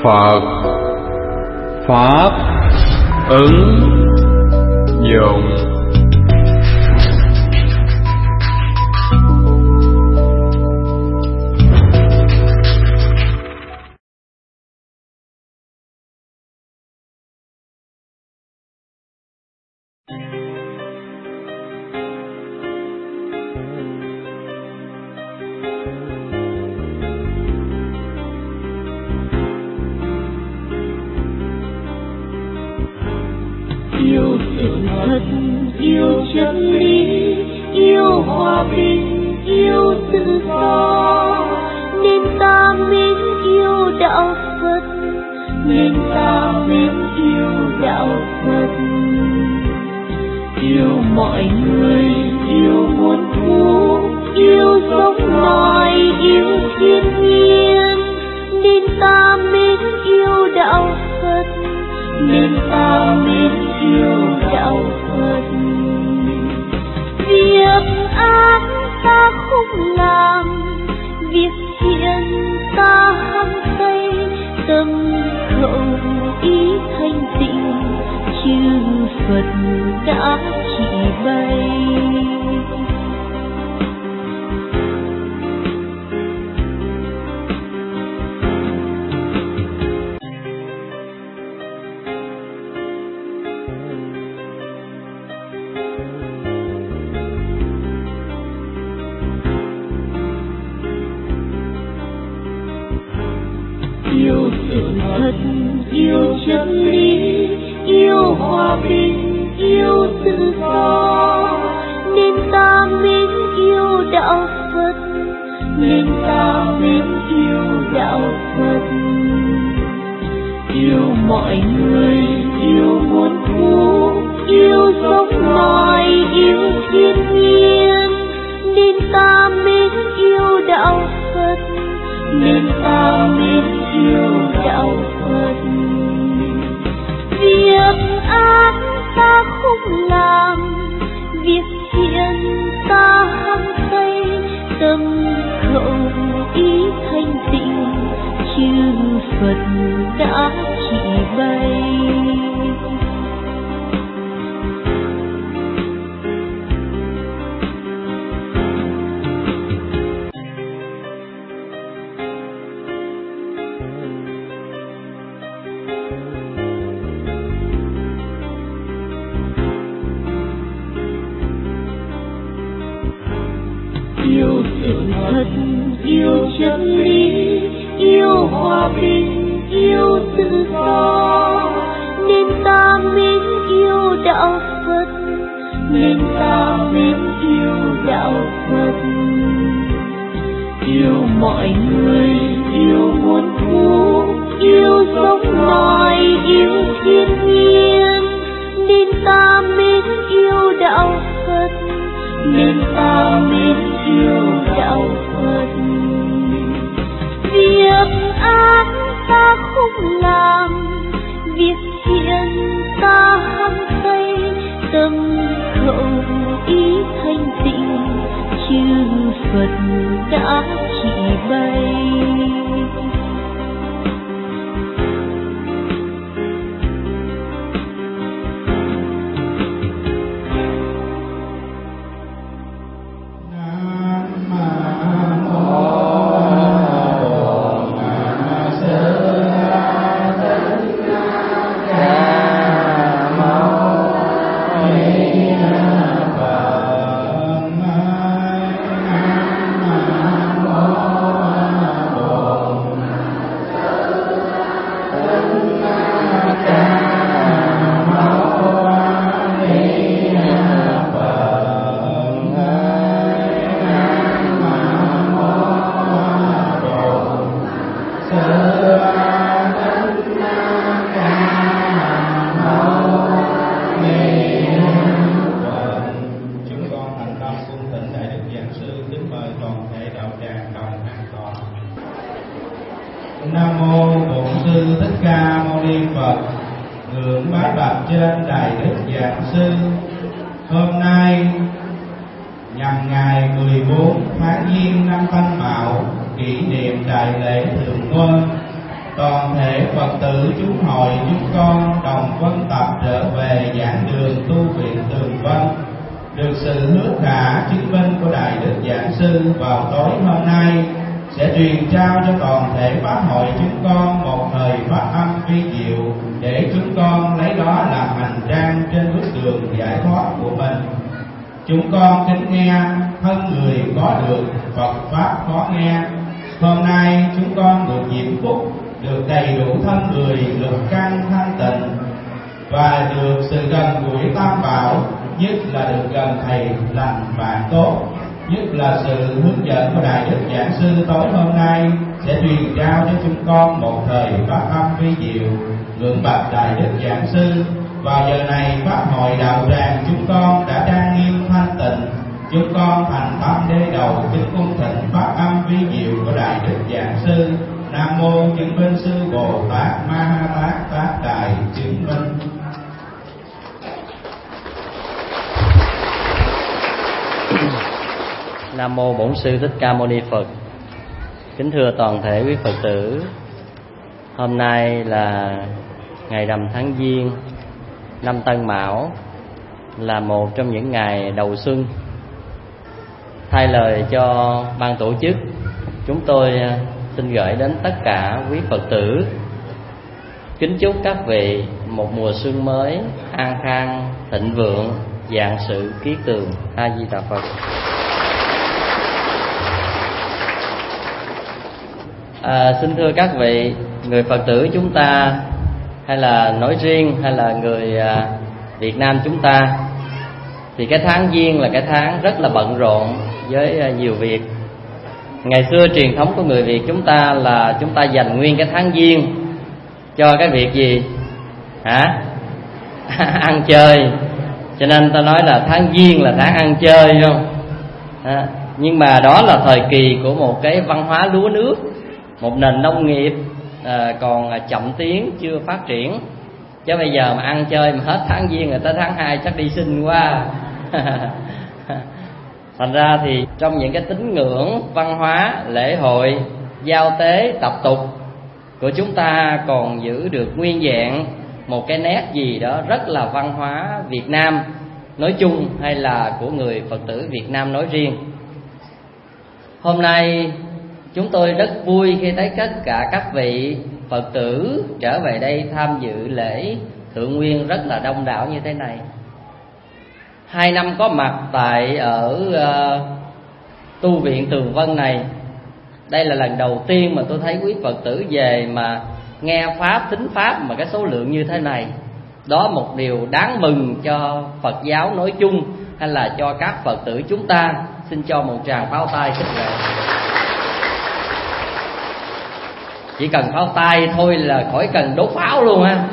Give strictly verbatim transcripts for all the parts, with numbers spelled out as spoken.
Phật Pháp ứng dụng. Yêu sự thật, yêu chân lý, yêu hòa bình, yêu tự do, nên ta mến yêu đạo Phật, nên ta mến yêu đạo Phật. Yêu mọi người, yêu muôn thú, yêu sống loài, yêu thiên nhiên, nên ta mến yêu đạo Phật, nên ta mến yêu đạo Phật. Việc ác ta không làm, việc thiện ta hăng say, tâm khẩu ý thanh tịnh, chư Phật đã chỉ bày. Yêu sự thật, yêu chân lý, yêu hòa bình, yêu tự do, nên ta mến yêu đạo Phật, nên ta mến yêu đạo Phật. Yêu mọi người, yêu muôn thú, yêu sống loài, yêu thiên nhiên, nên ta mến yêu đạo Phật, nên ta mến yêu đạo Phật. Việc ác ta không làm, việc thiện ta hăng say, tâm khẩu ý thanh tịnh, chư Phật đã chỉ bày. Yêu sự thật, yêu chân lý, yêu hòa bình, yêu tự do, nên ta mến yêu đạo Phật, nên ta mến yêu đạo Phật. Yêu mọi người, yêu muôn thú, yêu sống loài, yêu thiên nhiên, nên ta mến yêu đạo Phật, nên ta mến yêu đạo Phật. Việc ác ta không làm, việc thiện ta hăng say, tâm khẩu ý thanh tịnh, chư Phật đã chỉ bày. Nam mô Bổn Sư Thích Ca Mâu Ni Phật. Ngưỡng bái bạch trên Đại Đức Giảng Sư. Hôm nay nhằm ngày mười bốn tháng Giêng năm Tân Mão, kỷ niệm đại lễ Thượng Quân, toàn thể Phật tử chúng hội chúng con đồng quân tập trở về giảng đường tu viện Tường Vân, được sự hứa khả chứng minh của Đại Đức Giảng Sư vào tối hôm nay sẽ truyền trao cho toàn thể pháp hội chúng con một thời pháp âm vi diệu để chúng con lấy đó làm hành trang trên bước đường giải thoát của mình. Chúng con kính nghe, thân người có được, Phật pháp khó nghe. Hôm nay chúng con được diễm phúc, được đầy đủ thân người, lực căn thanh tịnh và được sự gần gũi tam bảo, nhất là được gần thầy lành bạn tốt, nhất là sự hướng dẫn của Đại Đức Giảng Sư tối hôm nay sẽ truyền trao cho chúng con một thời pháp âm vi diệu. Ngưỡng bạch Đại Đức Giảng Sư, vào giờ này pháp hội đạo tràng chúng con đã trang nghiêm thanh tịnh, chúng con thành tâm đế đầu kính cung thịnh pháp âm vi diệu của Đại Đức Giảng Sư. Nam mô chứng minh sư Bồ Tát Ma Ha Tát Tát Đại chứng minh. Nam mô Bổn Sư Thích Ca Mâu Ni Phật. Kính thưa toàn thể quý Phật tử, hôm nay là ngày rằm tháng Giêng năm Tân Mão, là một trong những ngày đầu xuân. Thay lời cho ban tổ chức, chúng tôi xin gửi đến tất cả quý Phật tử kính chúc các vị một mùa xuân mới an khang, thịnh vượng, vạn sự kiết tường. A Di Đà Phật. À, xin thưa các vị, người Phật tử chúng ta, hay là nói riêng hay là người à, Việt Nam chúng ta, thì cái tháng Giêng là cái tháng rất là bận rộn với à, nhiều việc. Ngày xưa truyền thống của người Việt chúng ta là chúng ta dành nguyên cái tháng Giêng cho cái việc gì? Hả? Ăn chơi. Cho nên ta nói là tháng Giêng là tháng ăn chơi, không? À, nhưng mà đó là thời kỳ của một cái văn hóa lúa nước, một nền nông nghiệp à, còn chậm tiến, chưa phát triển. Chứ bây giờ mà ăn chơi mà hết tháng Giêng rồi tới tháng hai chắc đi sinh quá. Thành ra thì trong những cái tín ngưỡng, văn hóa, lễ hội, giao tế, tập tục của chúng ta còn giữ được nguyên vẹn một cái nét gì đó rất là văn hóa Việt Nam nói chung, hay là của người Phật tử Việt Nam nói riêng. Hôm nay chúng tôi rất vui khi thấy tất cả các vị Phật tử trở về đây tham dự lễ Thượng Nguyên rất là đông đảo như thế này. Hai năm có mặt tại ở uh, tu viện Tường Vân này, đây là lần đầu tiên mà tôi thấy quý Phật tử về mà nghe Pháp, thính Pháp mà cái số lượng như thế này. Đó một điều đáng mừng cho Phật giáo nói chung, hay là cho các Phật tử chúng ta. Xin cho một tràng pháo tay khích lệ. Chỉ cần pháo tay thôi là khỏi cần đốt pháo luôn ha.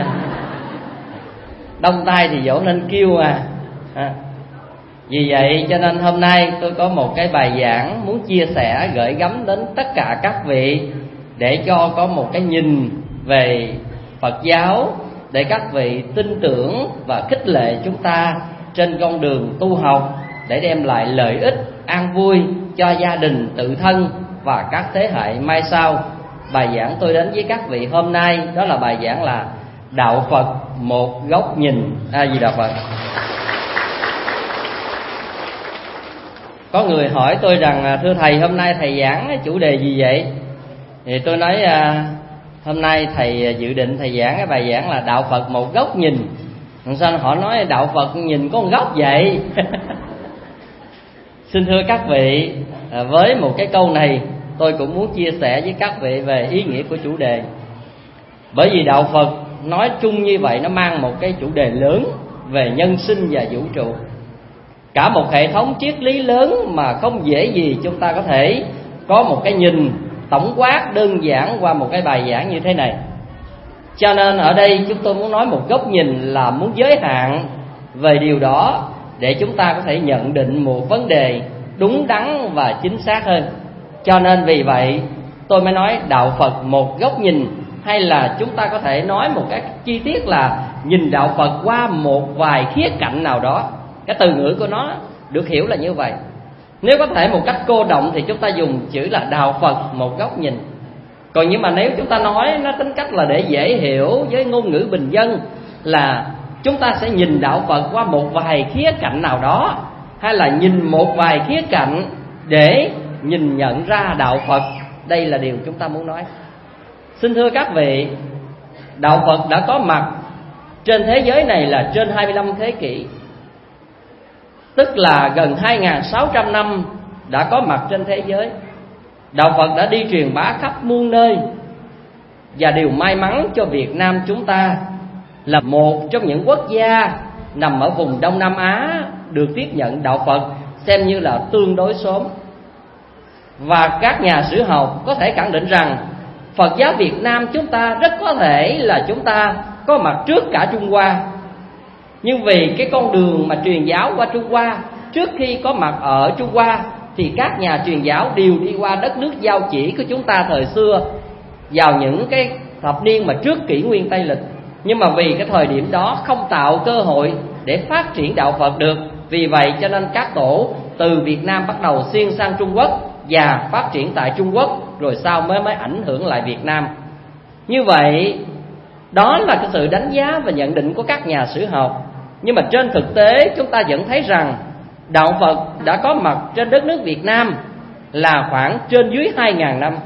Đông tay thì dỗ nên kêu à. à. Vì vậy cho nên hôm nay tôi có một cái bài giảng muốn chia sẻ, gửi gắm đến tất cả các vị, để cho có một cái nhìn về Phật giáo, để các vị tin tưởng và khích lệ chúng ta trên con đường tu học, để đem lại lợi ích, an vui cho gia đình, tự thân và các thế hệ mai sau. Bài giảng tôi đến với các vị hôm nay đó là bài giảng là Đạo Phật một góc nhìn. A Di Đà Phật. Có người hỏi tôi rằng thưa thầy, hôm nay thầy giảng chủ đề gì vậy? Thì tôi nói hôm nay thầy dự định thầy giảng cái bài giảng là Đạo Phật một góc nhìn. Sao họ nói Đạo Phật nhìn có một góc vậy? Xin thưa các vị, với một cái câu này tôi cũng muốn chia sẻ với các vị về ý nghĩa của chủ đề. Bởi vì Đạo Phật nói chung như vậy nó mang một cái chủ đề lớn về nhân sinh và vũ trụ, cả một hệ thống triết lý lớn mà không dễ gì chúng ta có thể có một cái nhìn tổng quát đơn giản qua một cái bài giảng như thế này. Cho nên ở đây chúng tôi muốn nói một góc nhìn là muốn giới hạn về điều đó, để chúng ta có thể nhận định một vấn đề đúng đắn và chính xác hơn. Cho nên vì vậy tôi mới nói Đạo Phật một góc nhìn, hay là chúng ta có thể nói một cái chi tiết là nhìn Đạo Phật qua một vài khía cạnh nào đó. Cái từ ngữ của nó được hiểu là như vậy. Nếu có thể một cách cô động thì chúng ta dùng chữ là Đạo Phật một góc nhìn. Còn nhưng mà nếu chúng ta nói nó tính cách là để dễ hiểu với ngôn ngữ bình dân, là chúng ta sẽ nhìn đạo Phật qua một vài khía cạnh nào đó, hay là nhìn một vài khía cạnh để nhìn nhận ra đạo Phật. Đây là điều chúng ta muốn nói. Xin thưa các vị, đạo Phật đã có mặt trên thế giới này là trên hai mươi lăm thế kỷ, tức là gần hai nghìn sáu trăm năm đã có mặt trên thế giới. Đạo Phật đã đi truyền bá khắp muôn nơi. Và điều may mắn cho Việt Nam chúng ta là một trong những quốc gia nằm ở vùng Đông Nam Á được tiếp nhận đạo Phật xem như là tương đối sớm. Và các nhà sử học có thể khẳng định rằng Phật giáo Việt Nam chúng ta rất có thể là chúng ta có mặt trước cả Trung Hoa. Nhưng vì cái con đường mà truyền giáo qua Trung Hoa, trước khi có mặt ở Trung Hoa thì các nhà truyền giáo đều đi qua đất nước giao chỉ của chúng ta thời xưa, vào những cái thập niên mà trước kỷ nguyên Tây lịch. Nhưng mà vì cái thời điểm đó không tạo cơ hội để phát triển đạo Phật được, vì vậy cho nên các tổ từ Việt Nam bắt đầu xuyên sang Trung Quốc và phát triển tại Trung Quốc, rồi sau mới mới ảnh hưởng lại Việt Nam. Như vậy đó là cái sự đánh giá và nhận định của các nhà sử học. Nhưng mà trên thực tế chúng ta vẫn thấy rằng đạo Phật đã có mặt trên đất nước Việt Nam là khoảng trên dưới hai nghìn năm.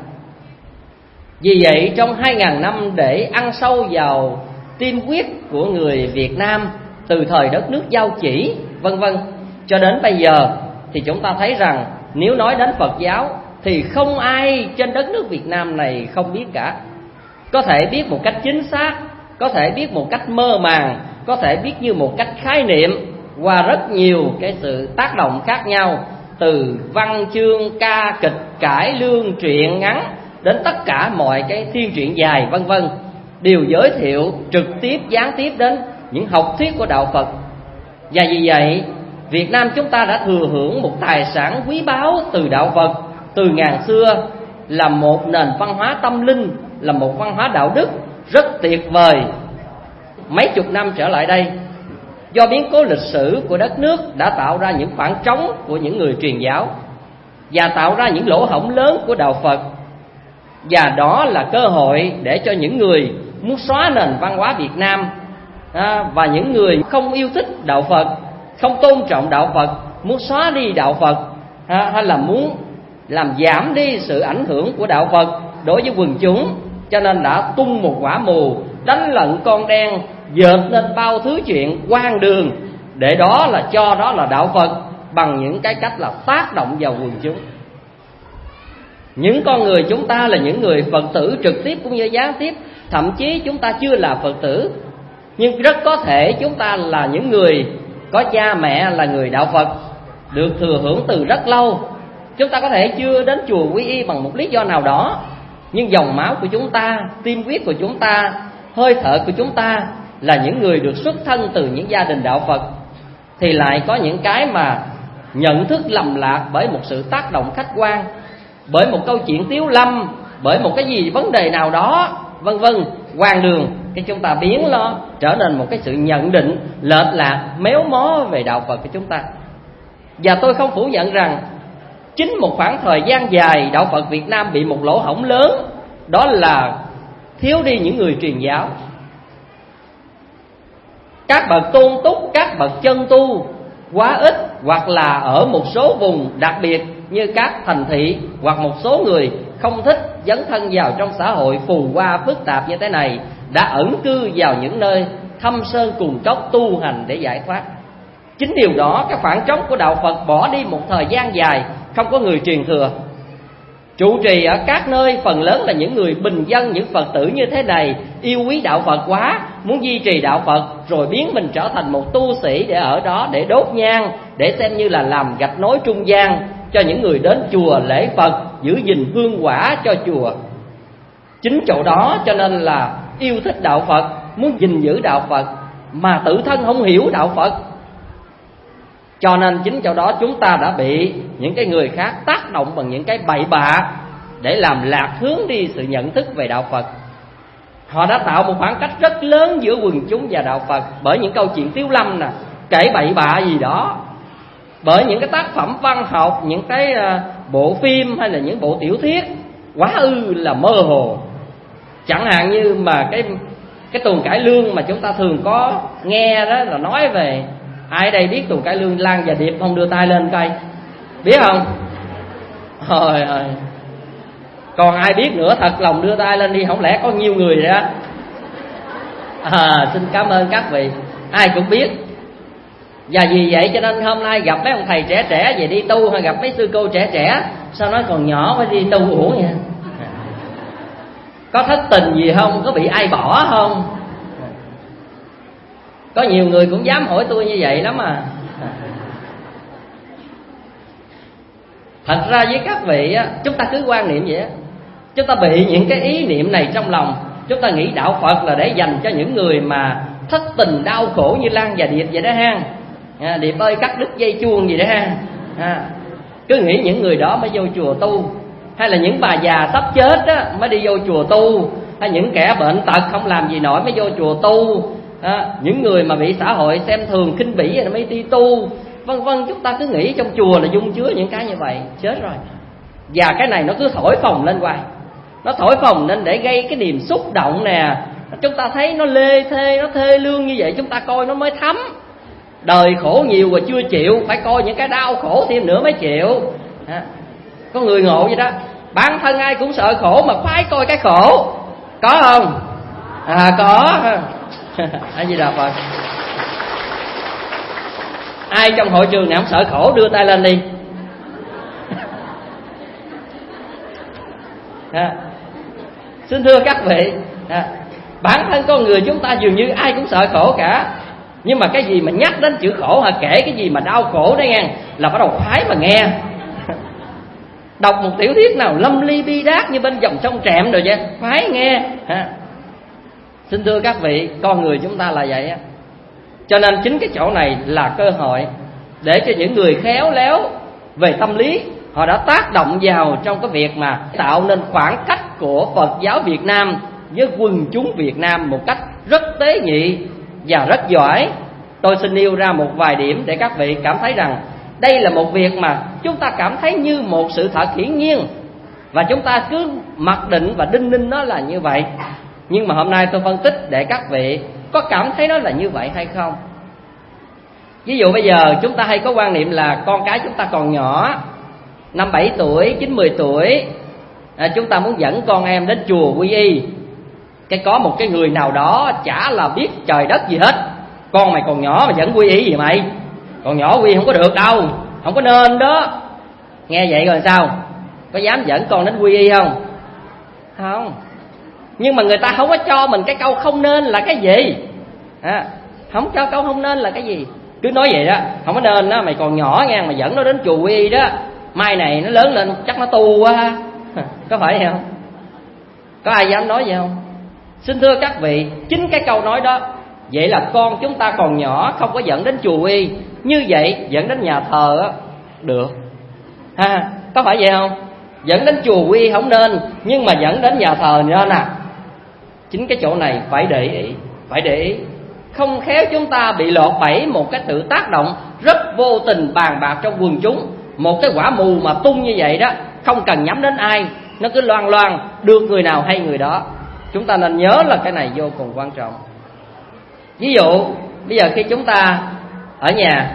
Vì vậy trong hai nghìn năm để ăn sâu vào tim huyết của người Việt Nam, từ thời đất nước giao chỉ vân vân cho đến bây giờ, thì chúng ta thấy rằng nếu nói đến Phật giáo thì không ai trên đất nước Việt Nam này không biết cả. Có thể biết một cách chính xác, có thể biết một cách mơ màng, có thể biết như một cách khái niệm qua rất nhiều cái sự tác động khác nhau, từ văn chương, ca kịch, cải lương, truyện ngắn đến tất cả mọi cái thiên truyện dài vân vân, đều giới thiệu trực tiếp gián tiếp đến những học thuyết của đạo Phật. Và vì vậy Việt Nam chúng ta đã thừa hưởng một tài sản quý báu từ đạo Phật từ ngàn xưa, là một nền văn hóa tâm linh, là một văn hóa đạo đức rất tuyệt vời. Mấy chục năm trở lại đây, do biến cố lịch sử của đất nước đã tạo ra những khoảng trống của những người truyền giáo và tạo ra những lỗ hổng lớn của đạo Phật. Và đó là cơ hội để cho những người muốn xóa nền văn hóa Việt Nam à, và những người không yêu thích đạo Phật, không tôn trọng đạo Phật, muốn xóa đi đạo Phật à, hay là muốn làm giảm đi sự ảnh hưởng của đạo Phật đối với quần chúng, cho nên đã tung một quả mù, đánh lận con đen, dợt lên bao thứ chuyện hoang đường, để đó là cho đó là đạo Phật bằng những cái cách là tác động vào quần chúng. Những con người chúng ta là những người Phật tử trực tiếp cũng như gián tiếp, thậm chí chúng ta chưa là Phật tử, nhưng rất có thể chúng ta là những người có cha mẹ là người đạo Phật, được thừa hưởng từ rất lâu. Chúng ta có thể chưa đến chùa quy y bằng một lý do nào đó, nhưng dòng máu của chúng ta, tim huyết của chúng ta, hơi thở của chúng ta là những người được xuất thân từ những gia đình đạo Phật, thì lại có những cái mà nhận thức lầm lạc bởi một sự tác động khách quan, bởi một câu chuyện tiếu lâm, bởi một cái gì vấn đề nào đó vân vân hoang đường, cái chúng ta biến nó trở nên một cái sự nhận định lệch lạc, méo mó về đạo Phật của chúng ta. Và tôi không phủ nhận rằng chính một khoảng thời gian dài đạo Phật Việt Nam bị một lỗ hổng lớn, đó là thiếu đi những người truyền giáo. Các bậc tôn túc, các bậc chân tu quá ít, hoặc là ở một số vùng đặc biệt như các thành thị, hoặc một số người không thích dấn thân vào trong xã hội phù hoa phức tạp như thế này, đã ẩn cư vào những nơi thâm sơn cùng cốc tu hành để giải thoát. Chính điều đó, cái khoảng trống của đạo Phật bỏ đi một thời gian dài, không có người truyền thừa. Trụ trì ở các nơi phần lớn là những người bình dân, những Phật tử như thế này yêu quý đạo Phật quá, muốn duy trì đạo Phật, rồi biến mình trở thành một tu sĩ để ở đó để đốt nhang, để xem như là làm gạch nối trung gian cho những người đến chùa lễ Phật, giữ gìn hương quả cho chùa. Chính chỗ đó cho nên là yêu thích đạo Phật, muốn gìn giữ đạo Phật, mà tự thân không hiểu đạo Phật. Cho nên chính chỗ đó chúng ta đã bị những cái người khác tác động bằng những cái bậy bạ để làm lạc hướng đi sự nhận thức về đạo Phật. Họ đã tạo một khoảng cách rất lớn giữa quần chúng và đạo Phật bởi những câu chuyện tiếu lâm nè, kể bậy bạ gì đó, bởi những cái tác phẩm văn học, những cái bộ phim hay là những bộ tiểu thuyết quá ư là mơ hồ. Chẳng hạn như mà cái cái tuồng cải lương mà chúng ta thường có nghe đó là nói về, ai ở đây biết tuồng cải lương Lan và Điệp không, đưa tay lên coi, biết không? Trời ơi, còn ai biết nữa thật lòng đưa tay lên đi, không lẽ có nhiều người vậy đó. À, xin cảm ơn các vị, ai cũng biết. Và vì vậy cho nên hôm nay gặp mấy ông thầy trẻ trẻ về đi tu, hay gặp mấy sư cô trẻ trẻ sao nói còn nhỏ mới đi tu uổng nha. Có thất tình gì không? Có bị ai bỏ không? Có nhiều người cũng dám hỏi tôi như vậy lắm à. Thật ra với các vị á, chúng ta cứ quan niệm vậy á, chúng ta bị những cái ý niệm này trong lòng. Chúng ta nghĩ đạo Phật là để dành cho những người mà thất tình đau khổ như Lan và Điệp vậy đó ha. À, Điệp ơi cắt đứt dây chuông gì đó ha. À, cứ nghĩ những người đó mới vô chùa tu, hay là những bà già sắp chết á mới đi vô chùa tu, hay những kẻ bệnh tật không làm gì nổi mới vô chùa tu, à, những người mà bị xã hội xem thường khinh bỉ rồi mới đi tu, vân vân. Chúng ta cứ nghĩ trong chùa là dung chứa những cái như vậy, chết rồi. Và cái này nó cứ thổi phồng lên hoài, nó thổi phồng lên để gây cái niềm xúc động nè. Chúng ta thấy nó lê thê, nó thê lương như vậy, chúng ta coi nó mới thấm. Đời khổ nhiều và chưa chịu, phải coi những cái đau khổ thêm nữa mới chịu. À, có người ngộ vậy đó, bản thân ai cũng sợ khổ mà khoái coi cái khổ, có không? À có. A Di Đà Phật. Ai trong hội trường này không sợ khổ đưa tay lên đi. À, xin thưa các vị, à, bản thân con người chúng ta dường như ai cũng sợ khổ cả. Nhưng mà cái gì mà nhắc đến chữ khổ, hay kể cái gì mà đau khổ đấy nghe, là bắt đầu khoái mà nghe. Đọc một tiểu thuyết nào lâm ly bi đát như bên dòng sông Trẹm rồi vậy, khoái nghe. À, xin thưa các vị, con người chúng ta là vậy á. Cho nên chính cái chỗ này là cơ hội để cho những người khéo léo về tâm lý, họ đã tác động vào trong cái việc mà tạo nên khoảng cách của Phật giáo Việt Nam với quần chúng Việt Nam một cách rất tế nhị và rất giỏi. Tôi xin nêu ra một vài điểm để các vị cảm thấy rằng đây là một việc mà chúng ta cảm thấy như một sự thật hiển nhiên, và chúng ta cứ mặc định và đinh ninh nó là như vậy. Nhưng mà hôm nay tôi phân tích để các vị có cảm thấy nó là như vậy hay không. Ví dụ bây giờ chúng ta hay có quan niệm là con cái chúng ta còn nhỏ, năm bảy tuổi, chín mười tuổi, à, chúng ta muốn dẫn con em đến chùa quy y. Cái có một cái người nào đó chả là biết trời đất gì hết, con mày còn nhỏ mà dẫn quy y gì mày, còn nhỏ quy không có được đâu, không có nên đó. Nghe vậy rồi sao? Có dám dẫn con đến quy y không? Không. Nhưng mà người ta không có cho mình cái câu không nên là cái gì, à, không cho câu không nên là cái gì. Cứ nói vậy đó, không có nên đó, mày còn nhỏ nha, mà dẫn nó đến chùa quy y đó, mai này nó lớn lên chắc nó tu quá. Có phải vậy không? Có ai dám nói vậy không? Xin thưa các vị, chính cái câu nói đó, vậy là con chúng ta còn nhỏ, không có dẫn đến chùa quy y. Như vậy dẫn đến nhà thờ á được, ha, có phải vậy không? Dẫn đến chùa quy y không nên, nhưng mà dẫn đến nhà thờ nên à. Chính cái chỗ này phải để ý, phải để ý. Không khéo chúng ta bị lọt bẫy một cái sự tác động rất vô tình bàn bạc trong quần chúng. Một cái quả mù mà tung như vậy đó, không cần nhắm đến ai, nó cứ loan loan, được người nào hay người đó. Chúng ta nên nhớ là cái này vô cùng quan trọng. Ví dụ bây giờ khi chúng ta ở nhà,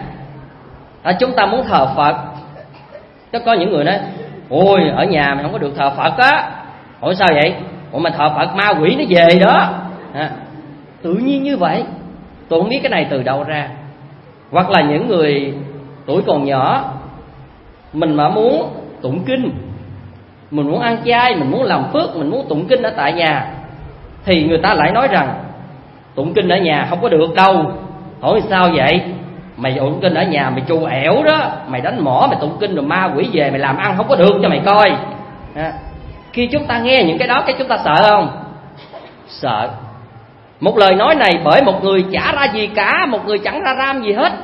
chúng ta muốn thờ Phật, chắc có những người nói ôi ở nhà mày không có được thờ Phật á. Ủa sao vậy? Ủa mà thờ Phật ma quỷ nó về đó, à, tự nhiên như vậy. Tôi không biết cái này từ đâu ra. Hoặc là những người tuổi còn nhỏ, mình mà muốn tụng kinh, mình muốn ăn chay, mình muốn làm phước, mình muốn tụng kinh ở tại nhà, thì người ta lại nói rằng tụng kinh ở nhà không có được đâu. Hỏi sao vậy? Mày tụng kinh ở nhà mày trù ẻo đó, mày đánh mỏ, mày tụng kinh rồi ma quỷ về mày làm ăn không có được cho mày coi. À, khi chúng ta nghe những cái đó, cái chúng ta sợ không? Sợ. Một lời nói này bởi một người chả ra gì cả, một người chẳng ra ram gì hết,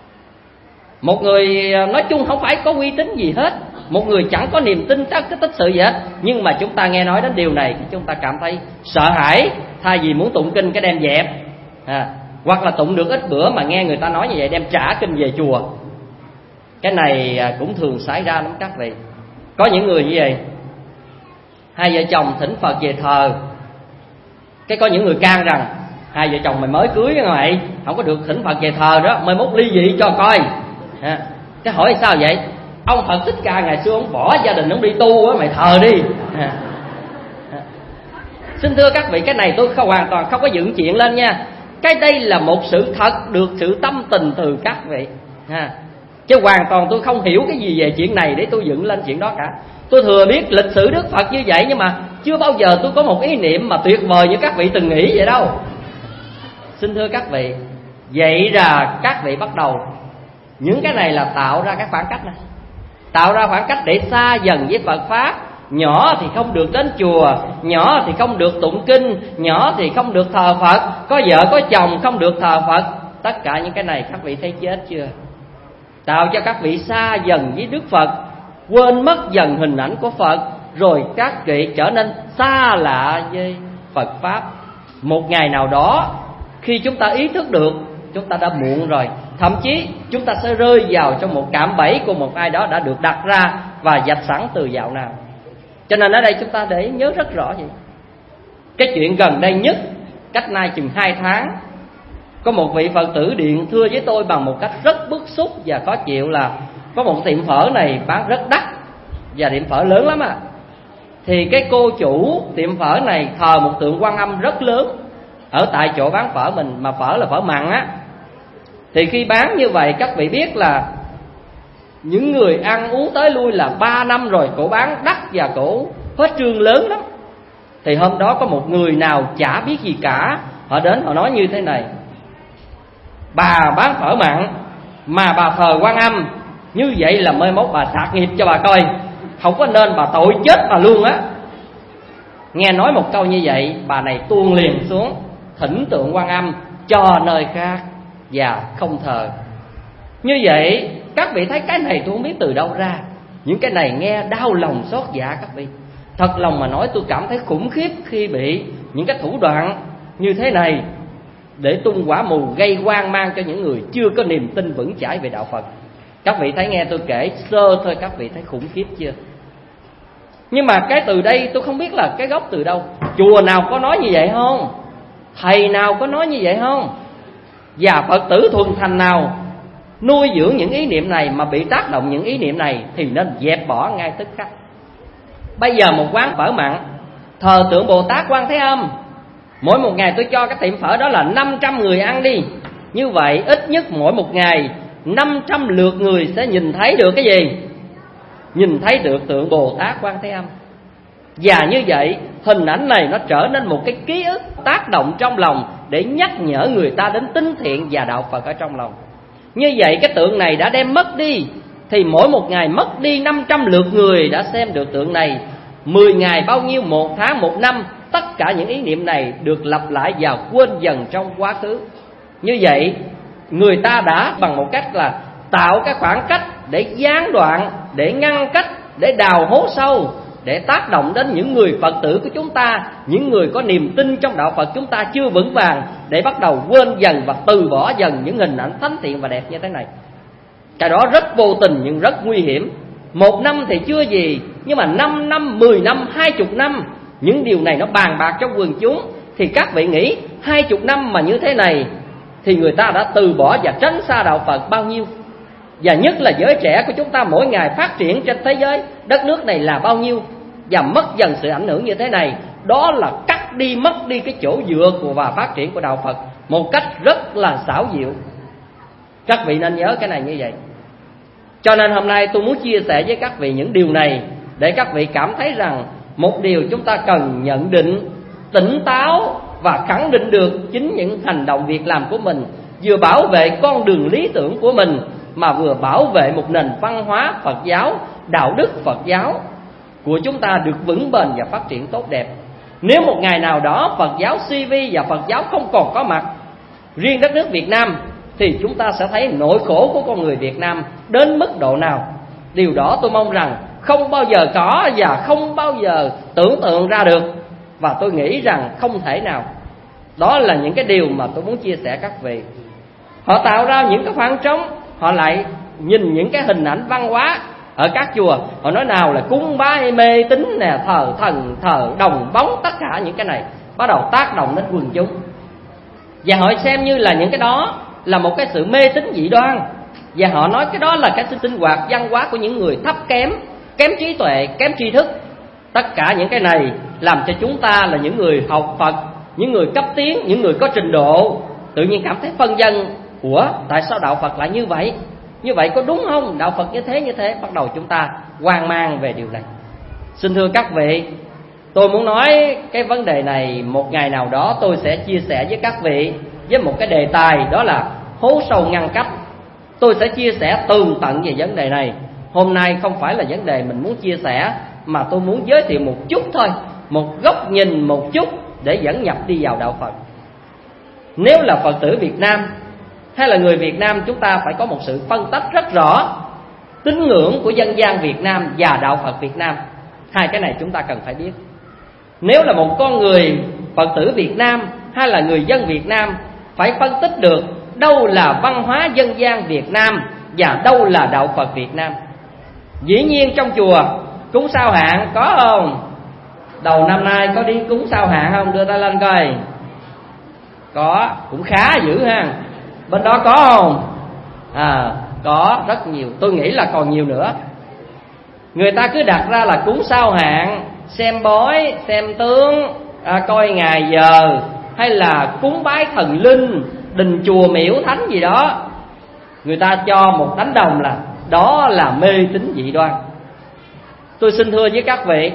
một người nói chung không phải có uy tín gì hết, một người chẳng có niềm tin chắc cái tích sự gì hết. Nhưng mà chúng ta nghe nói đến điều này, chúng ta cảm thấy sợ hãi. Thay vì muốn tụng kinh cái đem dẹp, à, hoặc là tụng được ít bữa mà nghe người ta nói như vậy đem trả kinh về chùa. Cái này cũng thường xảy ra lắm các vị. Có những người như vậy, Hai vợ chồng thỉnh Phật về thờ. Cái có những người can rằng hai vợ chồng mày mới cưới cái mày không có được thỉnh Phật về thờ đó, mai mốt ly dị cho coi. À, cái hỏi sao vậy? Ông Phật Thích Ca ngày xưa ông bỏ gia đình ông đi tu á, mày thờ đi. À, à. Xin thưa các vị, cái này tôi không, hoàn toàn không có dựng chuyện lên nha. Cái đây là một sự thật, được sự tâm tình từ các vị. À, chứ hoàn toàn tôi không hiểu cái gì về chuyện này để tôi dựng lên chuyện đó cả. Tôi thừa biết lịch sử Đức Phật như vậy, nhưng mà chưa bao giờ tôi có một ý niệm mà tuyệt vời như các vị từng nghĩ vậy đâu. Xin thưa các vị, vậy là các vị bắt đầu những cái này là tạo ra các khoảng cách này, tạo ra khoảng cách để xa dần với Phật Pháp. Nhỏ thì không được đến chùa, nhỏ thì không được tụng kinh, nhỏ thì không được thờ Phật, có vợ có chồng không được thờ Phật. Tất cả những cái này các vị thấy chết chưa? Tạo cho các vị xa dần với Đức Phật, quên mất dần hình ảnh của Phật, rồi các vị trở nên xa lạ với Phật Pháp. Một ngày nào đó khi chúng ta ý thức được, chúng ta đã muộn rồi. Thậm chí chúng ta sẽ rơi vào trong một cạm bẫy của một ai đó đã được đặt ra và vạch sẵn từ dạo nào. Cho nên ở đây chúng ta để nhớ rất rõ vậy. Cái chuyện gần đây nhất, cách nay chừng hai tháng, có một vị Phật tử điện thưa với tôi bằng một cách rất bức xúc và khó chịu là có một tiệm phở này bán rất đắt, và tiệm phở lớn lắm à. Thì cái cô chủ tiệm phở này thờ một tượng Quan Âm rất lớn ở tại chỗ bán phở mình, mà phở là phở mặn á. Thì khi bán như vậy, các vị biết là những người ăn uống tới lui là ba năm rồi, cổ bán đắt và cổ hết trương lớn lắm. Thì hôm đó có một người nào chả biết gì cả, họ đến họ nói như thế này: bà bán phở mặn mà bà thờ Quan Âm, như vậy là mai mốt bà sạc nghiệp cho bà coi, không có nên bà tội chết bà luôn á. Nghe nói một câu như vậy, bà này tuôn liền xuống, thỉnh tượng Quan Âm cho nơi khác và không thờ. Như vậy các vị thấy cái này tôi không biết từ đâu ra. Những cái này nghe đau lòng xót dạ các vị. Thật lòng mà nói, tôi cảm thấy khủng khiếp khi bị những cái thủ đoạn như thế này để tung quả mù, gây hoang mang cho những người chưa có niềm tin vững chãi về đạo Phật. Các vị thấy nghe tôi kể sơ thôi, các vị thấy khủng khiếp chưa? Nhưng mà cái từ đây tôi không biết là cái gốc từ đâu. Chùa nào có nói như vậy không? Thầy nào có nói như vậy không? Và Phật tử thuần thành nào nuôi dưỡng những ý niệm này mà bị tác động những ý niệm này thì nên dẹp bỏ ngay tức khắc. Bây giờ một quán phở mặn thờ tượng Bồ Tát Quan Thế Âm, mỗi một ngày tôi cho cái tiệm phở đó là năm trăm người ăn đi. Như vậy ít nhất mỗi một ngày năm trăm lượt người sẽ nhìn thấy được cái gì? Nhìn thấy được tượng Bồ Tát Quan Thế Âm. Và như vậy hình ảnh này nó trở nên một cái ký ức tác động trong lòng để nhắc nhở người ta đến tín thiện và đạo Phật ở trong lòng. Như vậy cái tượng này đã đem mất đi, thì mỗi một ngày mất đi năm trăm lượt người đã xem được tượng này. Mười ngày bao nhiêu, một tháng, một năm, tất cả những ý niệm này được lặp lại và quên dần trong quá khứ. Như vậy người ta đã bằng một cách là tạo cái khoảng cách để gián đoạn, để ngăn cách, để đào hố sâu, để tác động đến những người Phật tử của chúng ta, những người có niềm tin trong đạo Phật chúng ta chưa vững vàng, để bắt đầu quên dần và từ bỏ dần những hình ảnh thánh thiện và đẹp như thế này. Cái đó rất vô tình nhưng rất nguy hiểm. Một năm thì chưa gì, nhưng mà năm năm, mười năm, hai chục năm, những điều này nó bàn bạc trong quần chúng. Thì các vị nghĩ hai chục năm mà như thế này thì người ta đã từ bỏ và tránh xa đạo Phật bao nhiêu? Và nhất là giới trẻ của chúng ta mỗi ngày phát triển trên thế giới, đất nước này là bao nhiêu? Và mất dần sự ảnh hưởng như thế này, đó là cắt đi, mất đi cái chỗ dựa của và phát triển của đạo Phật một cách rất là xảo diệu. Các vị nên nhớ cái này như vậy. Cho nên hôm nay tôi muốn chia sẻ với các vị những điều này, để các vị cảm thấy rằng một điều chúng ta cần nhận định, tỉnh táo và khẳng định được chính những hành động việc làm của mình vừa bảo vệ con đường lý tưởng của mình, mà vừa bảo vệ một nền văn hóa Phật giáo, đạo đức Phật giáo của chúng ta được vững bền và phát triển tốt đẹp. Nếu một ngày nào đó Phật giáo suy vi và Phật giáo không còn có mặt riêng đất nước Việt Nam, thì chúng ta sẽ thấy nỗi khổ của con người Việt Nam đến mức độ nào. Điều đó tôi mong rằng không bao giờ có và không bao giờ tưởng tượng ra được, và tôi nghĩ rằng không thể nào. Đó là những cái điều mà tôi muốn chia sẻ các vị. Họ tạo ra những cái khoảng trống, họ lại nhìn những cái hình ảnh văn hóa Ở các chùa họ nói nào là cúng bái mê tín nè, thờ thần, thờ đồng bóng, tất cả những cái này bắt đầu tác động đến quần chúng. Và họ xem như là những cái đó là một cái sự mê tín dị đoan. Và họ nói cái đó là cái sinh hoạt văn hóa của những người thấp kém, kém trí tuệ, kém tri thức. Tất cả những cái này làm cho chúng ta là những người học Phật, những người cấp tiến, những người có trình độ, tự nhiên cảm thấy phân vân: ủa, tại sao đạo Phật lại như vậy? Như vậy có đúng không? Đạo Phật như thế như thế. Bắt đầu chúng ta hoang mang về điều này. Xin thưa các vị, tôi muốn nói cái vấn đề này một ngày nào đó tôi sẽ chia sẻ với các vị với một cái đề tài, đó là hố sâu ngăn cách. Tôi sẽ chia sẻ tường tận về vấn đề này. Hôm nay không phải là vấn đề mình muốn chia sẻ, mà tôi muốn giới thiệu một chút thôi, một góc nhìn một chút để dẫn nhập đi vào đạo Phật. Nếu là Phật tử Việt Nam hay là người Việt Nam, chúng ta phải có một sự phân tách rất rõ tín ngưỡng của dân gian Việt Nam và đạo Phật Việt Nam. Hai cái này chúng ta cần phải biết. Nếu là một con người Phật tử Việt Nam hay là người dân Việt Nam, phải phân tích được đâu là văn hóa dân gian Việt Nam và đâu là đạo Phật Việt Nam. Dĩ nhiên trong chùa cúng sao hạn có không? Đầu năm nay có đi cúng sao hạn không? Đưa tay lên coi. Có, cũng khá dữ ha. Bên đó có không? À, có rất nhiều. Tôi nghĩ là còn nhiều nữa. Người ta cứ đặt ra là cúng sao hạn, xem bói, xem tướng, à, coi ngày giờ, hay là cúng bái thần linh, đình chùa miễu thánh gì đó. Người ta cho một đánh đồng là đó là mê tín dị đoan. Tôi xin thưa với các vị,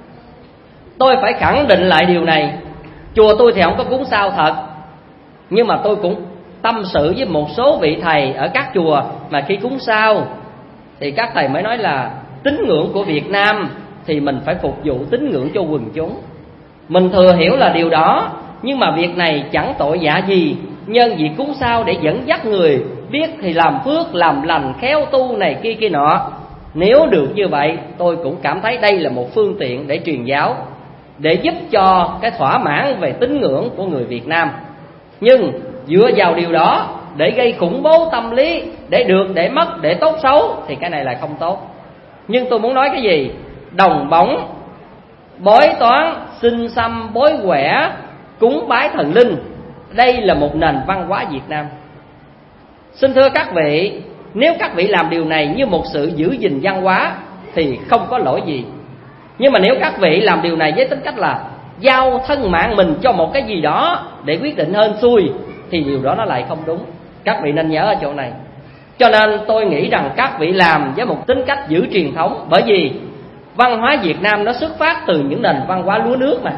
tôi phải khẳng định lại điều này. Chùa tôi thì không có cúng sao thật, nhưng mà tôi cũng tâm sự với một số vị thầy ở các chùa mà khi cúng sao thì các thầy mới nói là tín ngưỡng của Việt Nam thì mình phải phục vụ tín ngưỡng cho quần chúng. Mình thừa hiểu là điều đó, nhưng mà việc này chẳng tội dạ gì. Nhân việc cúng sao để dẫn dắt người biết thì làm phước, làm lành, khéo tu này kia kia nọ. Nếu được như vậy, tôi cũng cảm thấy đây là một phương tiện để truyền giáo, để giúp cho cái thỏa mãn về tín ngưỡng của người Việt Nam. Nhưng dựa vào điều đó để gây khủng bố tâm lý, để được, để mất, để tốt xấu, thì cái này là không tốt. Nhưng tôi muốn nói cái gì? Đồng bóng, bói toán, xin xăm, bói quẻ, cúng bái thần linh, đây là một nền văn hóa Việt Nam. Xin thưa các vị, nếu các vị làm điều này như một sự giữ gìn văn hóa thì không có lỗi gì. Nhưng mà nếu các vị làm điều này với tính cách là giao thân mạng mình cho một cái gì đó để quyết định hên xui, thì điều đó nó lại không đúng. Các vị nên nhớ ở chỗ này. Cho nên tôi nghĩ rằng các vị làm với một tính cách giữ truyền thống. Bởi vì văn hóa Việt Nam nó xuất phát từ những nền văn hóa lúa nước mà.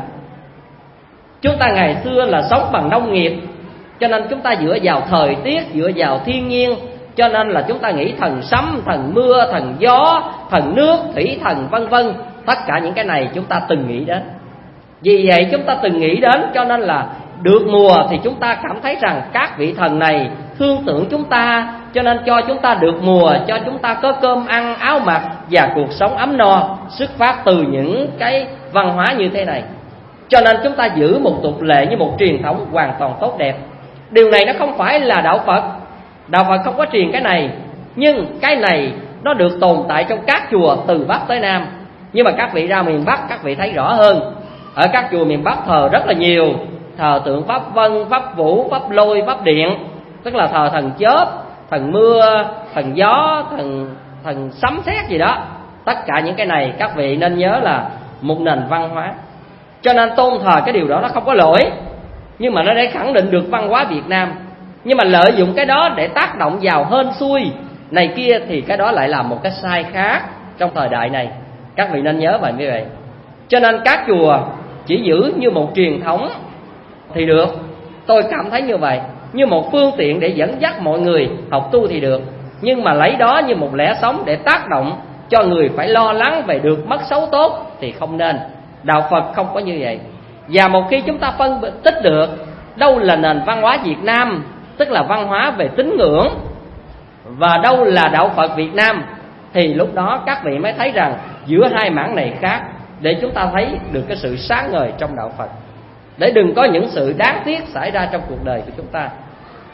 Chúng ta ngày xưa là sống bằng nông nghiệp, cho nên chúng ta dựa vào thời tiết, dựa vào thiên nhiên. Cho nên là chúng ta nghĩ thần sấm, thần mưa, thần gió, thần nước, thủy thần vân vân. Tất cả những cái này chúng ta từng nghĩ đến. Vì vậy chúng ta từng nghĩ đến, cho nên là được mùa thì chúng ta cảm thấy rằng các vị thần này thương tưởng chúng ta, cho nên cho chúng ta được mùa, cho chúng ta có cơm ăn, áo mặc và cuộc sống ấm no. Xuất phát từ những cái văn hóa như thế này, cho nên chúng ta giữ một tục lệ như một truyền thống hoàn toàn tốt đẹp. Điều này nó không phải là đạo Phật. Đạo Phật không có truyền cái này, nhưng cái này nó được tồn tại trong các chùa từ Bắc tới Nam. Nhưng mà các vị ra miền Bắc các vị thấy rõ hơn. Ở các chùa miền Bắc thờ rất là nhiều, thờ tượng Pháp Vân, Pháp Vũ, Pháp Lôi, Pháp Điện, tức là thờ thần chớp, thần mưa, thần gió, thần thần sấm sét gì đó. Tất cả những cái này các vị nên nhớ là một nền văn hóa. Cho nên tôn thờ cái điều đó nó không có lỗi, nhưng mà nó để khẳng định được văn hóa Việt Nam. Nhưng mà lợi dụng cái đó để tác động vào hên xui này kia thì cái đó lại là một cái sai khác trong thời đại này. Các vị nên nhớ vậy như vậy. Cho nên các chùa chỉ giữ như một truyền thống thì được. Tôi cảm thấy như vậy, như một phương tiện để dẫn dắt mọi người học tu thì được. Nhưng mà lấy đó như một lẽ sống để tác động cho người phải lo lắng về được mất xấu tốt thì không nên. Đạo Phật không có như vậy. Và một khi chúng ta phân tích được đâu là nền văn hóa Việt Nam, tức là văn hóa về tín ngưỡng, và đâu là đạo Phật Việt Nam, thì lúc đó các vị mới thấy rằng giữa hai mảng này khác, để chúng ta thấy được cái sự sáng ngời trong đạo Phật, để đừng có những sự đáng tiếc xảy ra trong cuộc đời của chúng ta.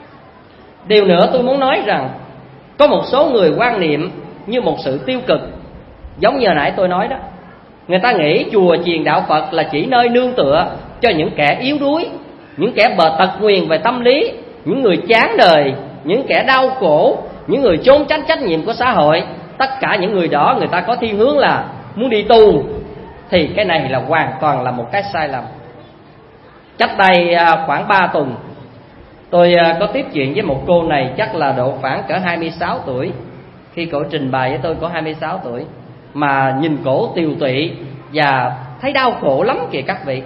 Điều nữa tôi muốn nói rằng có một số người quan niệm như một sự tiêu cực Giống như hồi nãy tôi nói đó, người ta nghĩ chùa chiền đạo Phật là chỉ nơi nương tựa cho những kẻ yếu đuối, những kẻ bờ tật nguyền về tâm lý, những người chán đời, những kẻ đau khổ, những người trốn tránh trách nhiệm của xã hội. Tất cả những người đó người ta có thiên hướng là muốn đi tu, thì cái này là hoàn toàn là một cái sai lầm. Cách đây khoảng ba tuần, tôi có tiếp chuyện với một cô này, chắc là độ khoảng cỡ hai mươi sáu tuổi. Khi cổ trình bày với tôi có hai mươi sáu tuổi, mà nhìn cổ tiều tụy và thấy đau khổ lắm kìa các vị.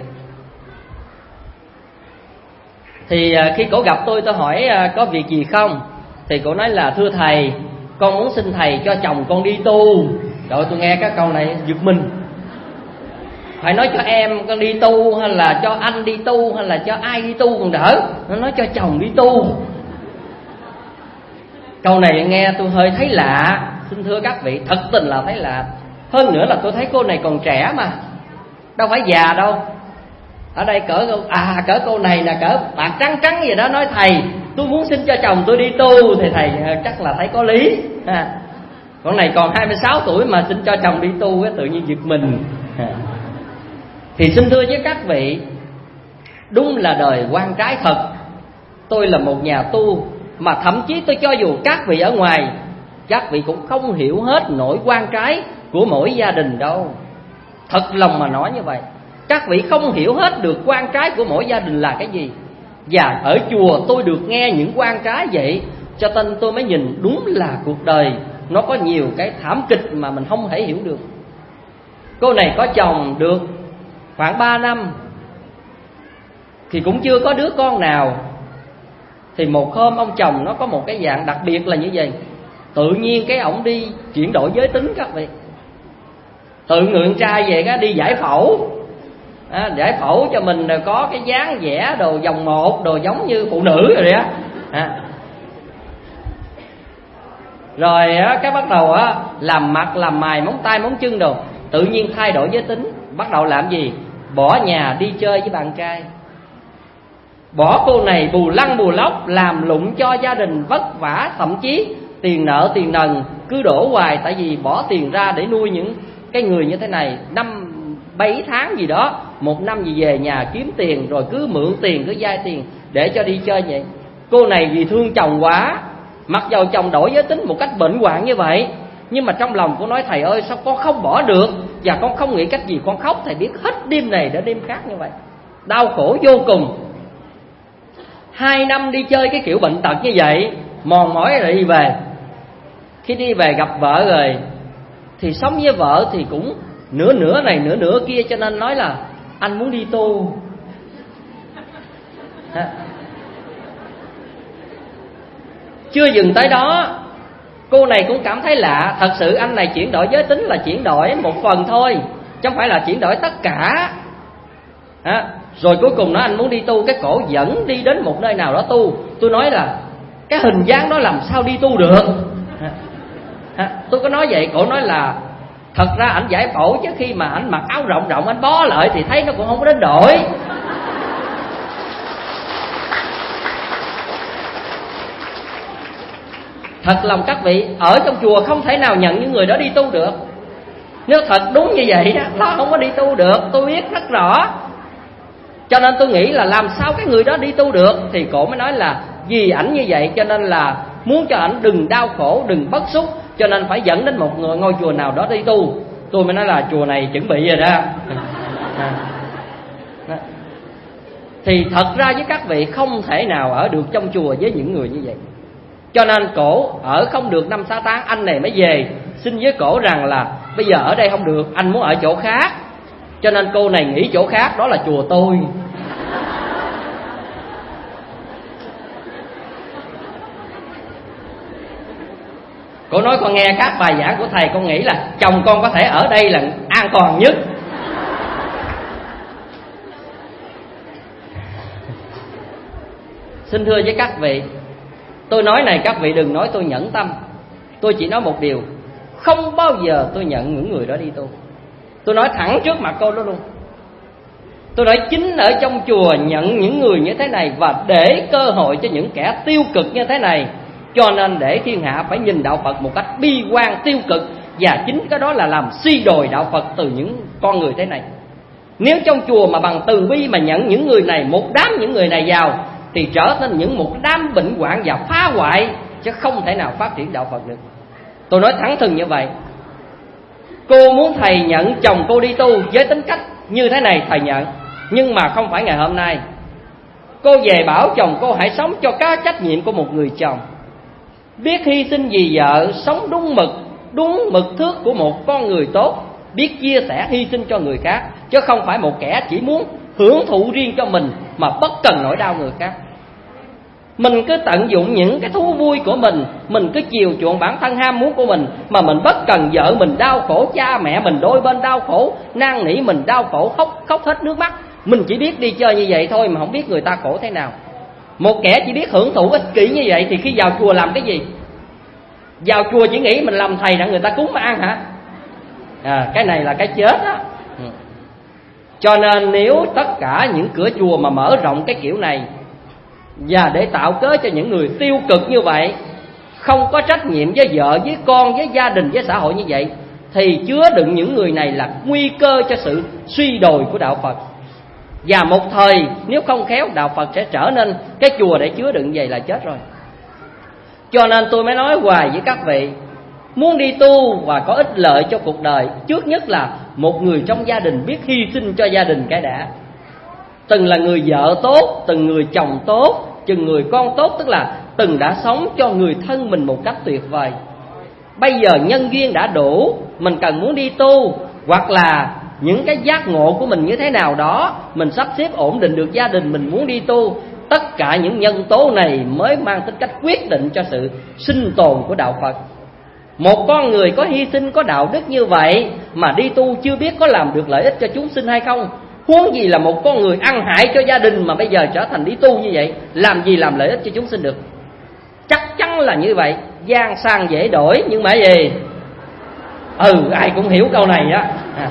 Thì khi cổ gặp tôi, tôi hỏi có việc gì không, thì cổ nói là thưa thầy, con muốn xin thầy cho chồng con đi tu. Rồi tôi nghe cái câu này giật mình. Phải nói cho em con đi tu, hay là cho anh đi tu, hay là cho ai đi tu còn đỡ. Nó nói cho chồng đi tu. Câu này nghe tôi hơi thấy lạ. Xin thưa các vị, thật tình là thấy lạ. Hơn nữa là tôi thấy cô này còn trẻ mà, đâu phải già đâu. Ở đây cỡ à cỡ cô này là cỡ bạc trắng trắng gì đó, nói thầy tôi muốn xin cho chồng tôi đi tu, thì thầy chắc là thấy có lý ha. Con này còn hai mươi sáu tuổi mà xin cho chồng đi tu, tự nhiên giật mình ha. Thì xin thưa với các vị, đúng là đời quan trái thật. Tôi là một nhà tu, mà thậm chí tôi cho dù các vị ở ngoài, các vị cũng không hiểu hết nỗi quan trái của mỗi gia đình đâu. Thật lòng mà nói như vậy, các vị không hiểu hết được quan trái của mỗi gia đình là cái gì. Và ở chùa tôi được nghe những quan trái vậy, cho nên tôi mới nhìn đúng là cuộc đời nó có nhiều cái thảm kịch mà mình không thể hiểu được. Cô này có chồng được khoảng ba năm thì cũng chưa có đứa con nào. Thì một hôm ông chồng nó có một cái dạng đặc biệt là như vậy. Tự nhiên cái ổng đi chuyển đổi giới tính các vị. Tự người trai về cái đi giải phẫu à, giải phẫu cho mình có cái dáng vẻ đồ vòng một, đồ giống như phụ nữ rồi đó à. Rồi á, cái bắt đầu á, làm mặt, làm mày, móng tay, móng chân đồ. Tự nhiên thay đổi giới tính. Bắt đầu làm gì? Bỏ nhà đi chơi với bạn trai. Bỏ cô này bù lăng bù lóc, làm lụng cho gia đình vất vả. Thậm chí tiền nợ tiền nần cứ đổ hoài. Tại vì bỏ tiền ra để nuôi những cái người như thế này. Năm bảy tháng gì đó, một năm gì về nhà kiếm tiền, rồi cứ mượn tiền, cứ vay tiền để cho đi chơi vậy. Cô này vì thương chồng quá, mặc dầu chồng đổi giới tính một cách bệnh hoạn như vậy, nhưng mà trong lòng cô nói thầy ơi sao con không bỏ được, và con không nghĩ cách gì, con khóc thầy biết hết đêm này đến đêm khác như vậy, đau khổ vô cùng. Hai năm đi chơi cái kiểu bệnh tật như vậy, mòn mỏi rồi đi về. Khi đi về gặp vợ rồi thì sống với vợ thì cũng nửa nửa này nửa nửa kia, cho nên nói là anh muốn đi tu. Chưa dừng tới đó, cô này cũng cảm thấy lạ. Thật sự anh này chuyển đổi giới tính là chuyển đổi một phần thôi, chứ không phải là chuyển đổi tất cả à. Rồi cuối cùng nói anh muốn đi tu, cái cổ dẫn đi đến một nơi nào đó tu. Tôi nói là cái hình dáng đó làm sao đi tu được à. À, tôi có nói vậy, cổ nói là thật ra ảnh giải phẫu, chứ khi mà ảnh mặc áo rộng rộng ảnh bó lại thì thấy nó cũng không có đến đổi. Thật lòng các vị, ở trong chùa không thể nào nhận những người đó đi tu được. Nếu thật đúng như vậy đó, nó không có đi tu được, tôi biết rất rõ. Cho nên tôi nghĩ là làm sao cái người đó đi tu được. Thì cổ mới nói là vì ảnh như vậy cho nên là muốn cho ảnh đừng đau khổ, đừng bất xúc, cho nên phải dẫn đến một ngôi chùa nào đó đi tu. Tôi mới nói là chùa này chuẩn bị rồi đó. Thì thật ra với các vị không thể nào ở được trong chùa với những người như vậy. Cho nên cổ ở không được năm sáu tháng, anh này mới về xin với cổ rằng là bây giờ ở đây không được, anh muốn ở chỗ khác. Cho nên cô này nghỉ chỗ khác, đó là chùa tôi. Cô nói con nghe các bài giảng của thầy, con nghĩ là chồng con có thể ở đây là an toàn nhất. Xin thưa với các vị, tôi nói này các vị đừng nói tôi nhẫn tâm. Tôi chỉ nói một điều, không bao giờ tôi nhận những người đó đi tu. Tôi nói thẳng trước mặt cô đó luôn. Tôi nói chính ở trong chùa nhận những người như thế này và để cơ hội cho những kẻ tiêu cực như thế này, cho nên để thiên hạ phải nhìn đạo Phật một cách bi quan tiêu cực, Và chính cái đó là làm suy đồi đạo Phật từ những con người thế này. Nếu trong chùa mà bằng từ bi mà nhận những người này, một đám những người này vào, thì trở thành những một đám bệnh hoạn và phá hoại, chứ không thể nào phát triển đạo Phật được. Tôi nói thẳng thừng như vậy. Cô muốn thầy nhận chồng cô đi tu với tính cách như thế này, thầy nhận. Nhưng mà không phải ngày hôm nay. Cô về bảo chồng cô hãy sống cho cái trách nhiệm của một người chồng, biết hy sinh vì vợ, sống đúng mực, đúng mực thước của một con người tốt, biết chia sẻ hy sinh cho người khác, chứ không phải một kẻ chỉ muốn hưởng thụ riêng cho mình mà bất cần nỗi đau người khác. Mình cứ tận dụng những cái thú vui của mình, mình cứ chiều chuộng bản thân ham muốn của mình, mà mình bất cần vợ mình đau khổ, cha mẹ mình đôi bên đau khổ, năn nỉ mình đau khổ, khóc khóc hết nước mắt. Mình chỉ biết đi chơi như vậy thôi mà không biết người ta khổ thế nào. Một kẻ chỉ biết hưởng thụ ích kỷ như vậy thì khi vào chùa làm cái gì? Vào chùa chỉ nghĩ mình làm thầy đặng người ta cúng mà ăn hả? À, cái này là cái chết đó. Cho nên nếu tất cả những cửa chùa mà mở rộng cái kiểu này, và để tạo cớ cho những người tiêu cực như vậy, không có trách nhiệm với vợ, với con, với gia đình, với xã hội như vậy, thì chứa đựng những người này là nguy cơ cho sự suy đồi của đạo Phật. Và một thời nếu không khéo, đạo Phật sẽ trở nên cái chùa để chứa đựng vậy là chết rồi. Cho nên tôi mới nói hoài với các vị, muốn đi tu và có ích lợi cho cuộc đời, trước nhất là một người trong gia đình biết hy sinh cho gia đình cái đã. Từng là người vợ tốt, từng người chồng tốt, từng người con tốt, tức là từng đã sống cho người thân mình một cách tuyệt vời. Bây giờ nhân duyên đã đủ, mình cần muốn đi tu, hoặc là những cái giác ngộ của mình như thế nào đó, mình sắp xếp ổn định được gia đình, mình muốn đi tu. Tất cả những nhân tố này mới mang tính cách quyết định cho sự sinh tồn của đạo Phật. Một con người có hy sinh, có đạo đức như vậy mà đi tu chưa biết có làm được lợi ích cho chúng sinh hay không. Huống gì là một con người ăn hại cho gia đình mà bây giờ trở thành đi tu như vậy, làm gì làm lợi ích cho chúng sinh được. Chắc chắn là như vậy. Gian sang dễ đổi, nhưng mà gì? Ừ, ai cũng hiểu câu này á. À.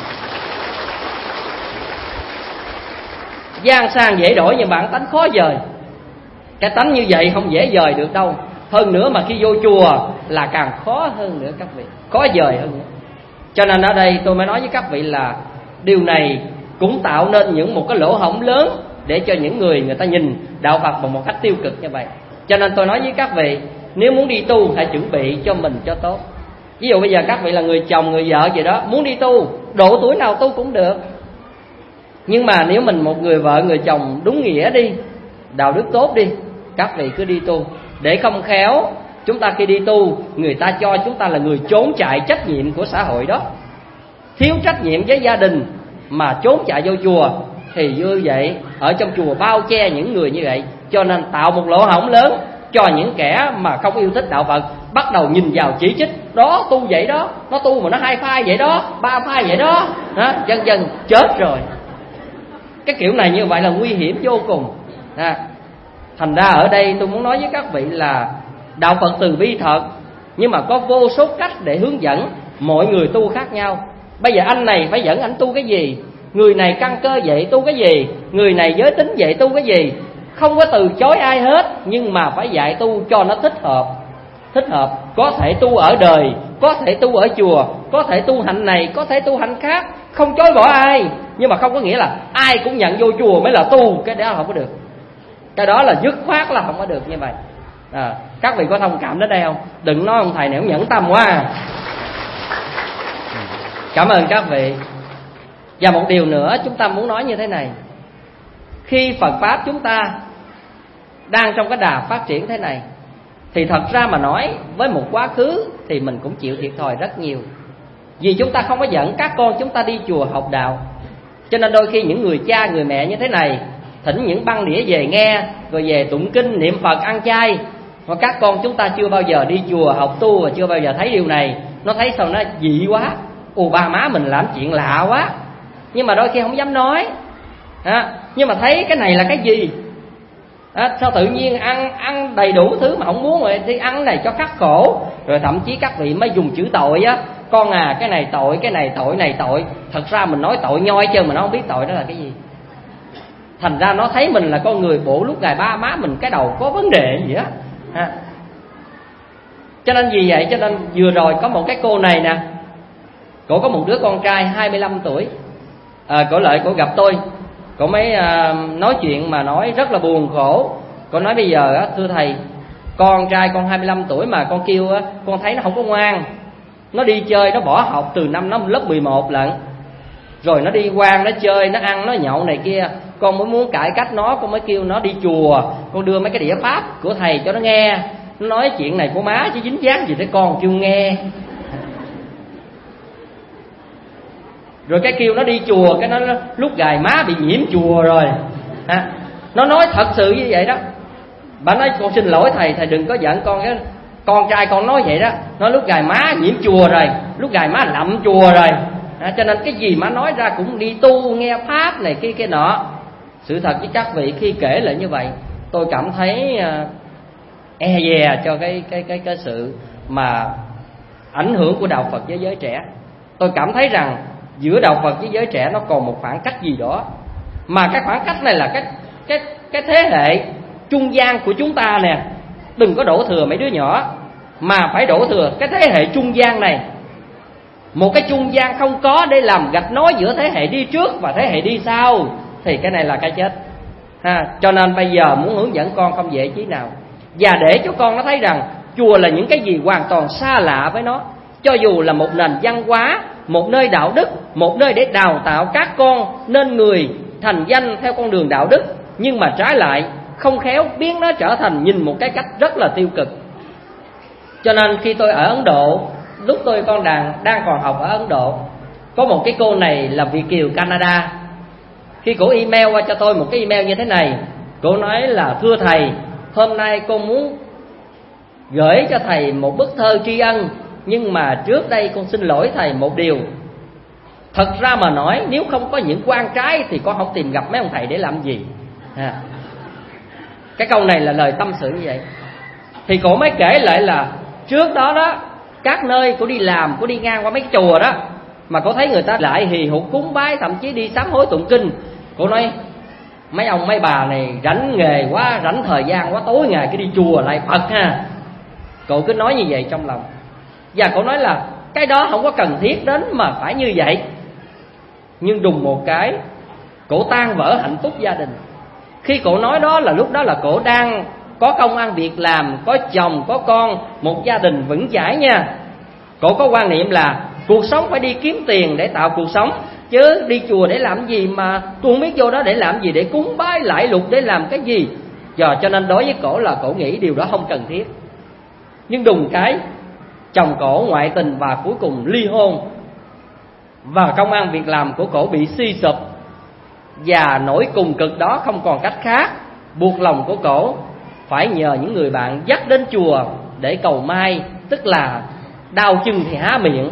Gian sang dễ đổi nhưng bản tánh khó dời. Cái tánh như vậy không dễ dời được đâu. Hơn nữa mà khi vô chùa là càng khó hơn nữa các vị, khó dời hơn nữa. Cho nên ở đây tôi mới nói với các vị là điều này cũng tạo nên những một cái lỗ hổng lớn để cho những người người ta nhìn đạo Phật bằng một cách tiêu cực như vậy. Cho nên tôi nói với các vị, nếu muốn đi tu hãy chuẩn bị cho mình cho tốt. Ví dụ bây giờ các vị là người chồng, người vợ gì đó, muốn đi tu, độ tuổi nào tu cũng được. Nhưng mà nếu mình một người vợ, người chồng đúng nghĩa đi, đạo đức tốt đi, các vị cứ đi tu. Để không khéo chúng ta khi đi tu, người ta cho chúng ta là người trốn chạy trách nhiệm của xã hội đó, thiếu trách nhiệm với gia đình mà trốn chạy vô chùa, thì như vậy ở trong chùa bao che những người như vậy. Cho nên tạo một lỗ hổng lớn cho những kẻ mà không yêu thích đạo Phật bắt đầu nhìn vào chỉ trích. Đó tu vậy đó, nó tu mà nó hai phai vậy đó, ba phai vậy đó, đó dần dần chết rồi. Cái kiểu này như vậy là nguy hiểm vô cùng. à, Thành ra ở đây tôi muốn nói với các vị là đạo Phật từ bi thật, nhưng mà có vô số cách để hướng dẫn. Mọi người tu khác nhau. Bây giờ anh này phải dẫn anh tu cái gì, người này căn cơ vậy tu cái gì, người này giới tính vậy tu cái gì. Không có từ chối ai hết, nhưng mà phải dạy tu cho nó thích hợp. Thích hợp, có thể tu ở đời, có thể tu ở chùa, có thể tu hạnh này, có thể tu hạnh khác. Không chối bỏ ai, nhưng mà không có nghĩa là ai cũng nhận vô chùa mới là tu. Cái đó không có được. Cái đó là dứt khoát là không có được như vậy. à, Các vị có thông cảm đến đây không? Đừng nói ông thầy này ông nhẫn tâm quá. Cảm ơn các vị. Và một điều nữa chúng ta muốn nói như thế này. Khi Phật Pháp chúng ta đang trong cái đà phát triển thế này, thì thật ra mà nói với một quá khứ thì mình cũng chịu thiệt thòi rất nhiều. Vì chúng ta không có dẫn các con chúng ta đi chùa học đạo. Cho nên đôi khi những người cha, người mẹ như thế này thỉnh những băng đĩa về nghe, rồi về tụng kinh, niệm Phật, ăn chay, mà các con chúng ta chưa bao giờ đi chùa học tu và chưa bao giờ thấy điều này. Nó thấy sao nó dị quá, ồ ba má mình làm chuyện lạ quá, nhưng mà đôi khi không dám nói. à, Nhưng mà thấy cái này là cái gì? à, Sao tự nhiên ăn ăn đầy đủ thứ mà không muốn, rồi đi ăn này cho khắc khổ. Rồi thậm chí các vị mới dùng chữ tội á. Con à, cái này tội, cái này tội, này tội. Thật ra mình nói tội nhoi chứ mà nó không biết tội đó là cái gì. Thành ra nó thấy mình là con người bộ lúc ngày ba má mình cái đầu có vấn đề gì á. à. Cho nên vì vậy cho nên vừa rồi có một cái cô này nè, cổ có một đứa con trai hai mươi lăm tuổi. à, Cổ lại cổ gặp tôi, cổ mới à, nói chuyện mà nói rất là buồn khổ. Cổ nói bây giờ á, thưa thầy, con trai con hai mươi lăm tuổi mà con kêu á, con thấy nó không có ngoan. Nó đi chơi, nó bỏ học từ năm nó lớp mười một lận. Rồi nó đi quang, nó chơi, nó ăn, nó nhậu này kia. Con mới muốn cải cách nó, con mới kêu nó đi chùa, con đưa mấy cái đĩa pháp của thầy cho nó nghe. Nó nói chuyện này của má chứ dính dáng gì tới con kêu nghe. Rồi cái kêu nó đi chùa, cái nó lúc gài má bị nhiễm chùa rồi à, nó nói thật sự như vậy đó. Bà nói con xin lỗi thầy, thầy đừng có giận con. Cái con trai con nói vậy đó, nói lúc gài má nhiễm chùa rồi, lúc gài má lậm chùa rồi à, cho nên cái gì má nói ra cũng đi tu nghe pháp này kia kia nọ. Sự thật với các vị khi kể lại như vậy, tôi cảm thấy uh, e dè cho cái cái cái cái sự mà ảnh hưởng của đạo Phật với giới trẻ. Tôi cảm thấy rằng giữa đạo Phật với giới trẻ nó còn một khoảng cách gì đó, mà cái khoảng cách này là cái cái cái thế hệ trung gian của chúng ta nè. Đừng có đổ thừa mấy đứa nhỏ, mà phải đổ thừa cái thế hệ trung gian này. Một cái trung gian không có để làm gạch nối giữa thế hệ đi trước và thế hệ đi sau thì cái này là cái chết ha. Cho nên bây giờ muốn hướng dẫn con không dễ chí nào, và để cho con nó thấy rằng chùa là những cái gì hoàn toàn xa lạ với nó. Cho dù là một nền văn hóa, một nơi đạo đức, một nơi để đào tạo các con nên người thành danh theo con đường đạo đức, nhưng mà trái lại không khéo biến nó trở thành nhìn một cái cách rất là tiêu cực. Cho nên khi tôi ở Ấn Độ, lúc tôi con đang, đang còn học ở Ấn Độ, có một cái cô này là Việt kiều Canada. Khi cổ email qua cho tôi một cái email như thế này, cổ nói là thưa thầy, hôm nay con muốn gửi cho thầy một bức thơ tri ân, nhưng mà trước đây con xin lỗi thầy một điều. Thật ra mà nói, nếu không có những quan trái thì con không tìm gặp mấy ông thầy để làm gì à. Cái câu này là lời tâm sự như vậy. Thì cổ mới kể lại là trước đó đó, các nơi cổ đi làm, cổ đi ngang qua mấy cái chùa đó, mà cổ thấy người ta lại hì hục cúng bái, thậm chí đi sám hối tụng kinh. Cổ nói mấy ông mấy bà này rảnh nghề quá, rảnh thời gian quá, tối ngày cái đi chùa lại Phật ha. Cổ cứ nói như vậy trong lòng. Và cổ nói là cái đó không có cần thiết đến mà phải như vậy. Nhưng đùng một cái, cổ tan vỡ hạnh phúc gia đình. Khi cổ nói đó là lúc đó là cổ đang có công ăn việc làm, có chồng, có con, một gia đình vững chãi nha. Cổ có quan niệm là cuộc sống phải đi kiếm tiền để tạo cuộc sống, chứ đi chùa để làm gì mà tôi không biết vô đó để làm gì, để cúng bái lại lục để làm cái gì. Giờ cho nên đối với cổ là cổ nghĩ điều đó không cần thiết. Nhưng đùng cái chồng cổ ngoại tình và cuối cùng ly hôn, và công ăn việc làm của cổ bị suy sụp. Và nỗi cùng cực đó không còn cách khác, buộc lòng của cổ phải nhờ những người bạn dắt đến chùa để cầu may, tức là đau chân thì há miệng.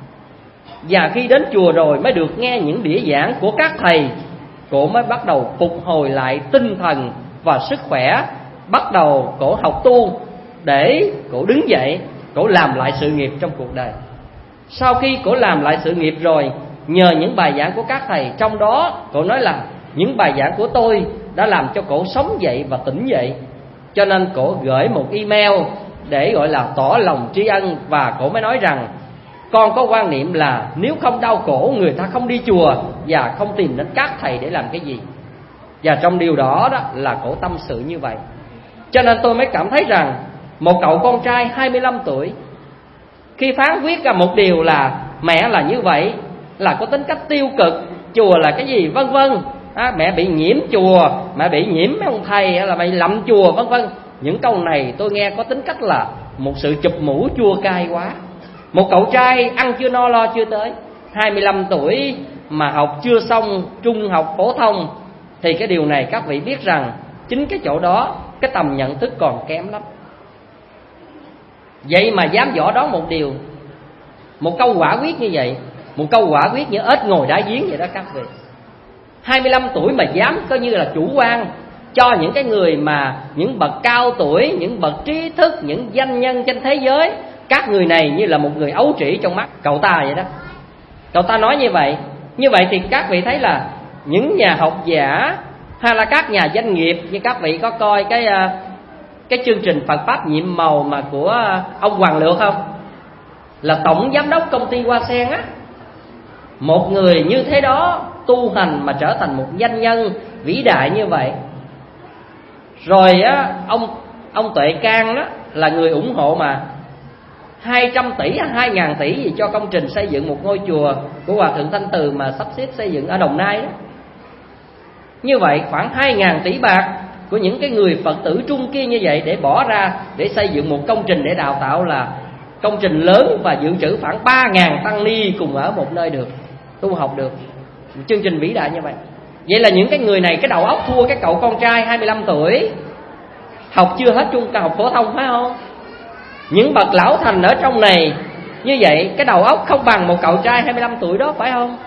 Và khi đến chùa rồi mới được nghe những đĩa giảng của các thầy, cổ mới bắt đầu phục hồi lại tinh thần và sức khỏe. Bắt đầu cổ học tu để cổ đứng dậy, cổ làm lại sự nghiệp trong cuộc đời. Sau khi cổ làm lại sự nghiệp rồi, nhờ những bài giảng của các thầy, trong đó cổ nói là những bài giảng của tôi đã làm cho cổ sống dậy và tỉnh dậy. Cho nên cổ gửi một email để gọi là tỏ lòng tri ân. Và cổ mới nói rằng con có quan niệm là nếu không đau khổ, người ta không đi chùa và không tìm đến các thầy để làm cái gì. Và trong điều đó, đó là cổ tâm sự như vậy. Cho nên tôi mới cảm thấy rằng một cậu con trai hai mươi lăm tuổi khi phán quyết ra một điều là mẹ là như vậy, là có tính cách tiêu cực, chùa là cái gì vân vân à, mẹ bị nhiễm chùa, mẹ bị nhiễm mấy ông thầy, hay là mày lậm chùa vân vân. Những câu này tôi nghe có tính cách là một sự chụp mũ chua cay quá. Một cậu trai ăn chưa no lo chưa tới, hai mươi lăm tuổi mà học chưa xong trung học phổ thông, thì cái điều này các vị biết rằng chính cái chỗ đó cái tầm nhận thức còn kém lắm. Vậy mà dám võ đoán một điều, một câu quả quyết như vậy, một câu quả quyết như ếch ngồi đá giếng vậy đó các vị. Hai mươi lăm tuổi mà dám coi như là chủ quan cho những cái người mà những bậc cao tuổi, những bậc trí thức, những danh nhân trên thế giới. Các người này như là một người ấu trĩ trong mắt cậu ta vậy đó. Cậu ta nói như vậy. Như vậy thì các vị thấy là những nhà học giả hay là các nhà doanh nghiệp, như các vị có coi cái cái chương trình Phật Pháp nhiệm màu mà của ông Hoàng Lược không? Là tổng giám đốc công ty Hoa Sen á. Một người như thế đó tu hành mà trở thành một danh nhân vĩ đại như vậy. Rồi á, ông ông Tuệ Can đó là người ủng hộ mà hai trăm tỷ hay hai ngàn tỷ gì cho công trình xây dựng một ngôi chùa của Hòa Thượng Thanh Từ mà sắp xếp xây dựng ở Đồng Nai đó. Như vậy khoảng hai ngàn tỷ bạc của những cái người Phật tử trung kiên như vậy để bỏ ra để xây dựng một công trình để đào tạo là công trình lớn và dự trữ khoảng ba ngàn tăng ni cùng ở một nơi được, tu học được. Một chương trình vĩ đại như vậy. Vậy là những cái người này cái đầu óc thua cái cậu con trai hai mươi lăm tuổi học chưa hết trung học phổ thông, phải không? Những bậc lão thành ở trong này như vậy cái đầu óc không bằng một cậu trai hai mươi lăm tuổi đó, phải không?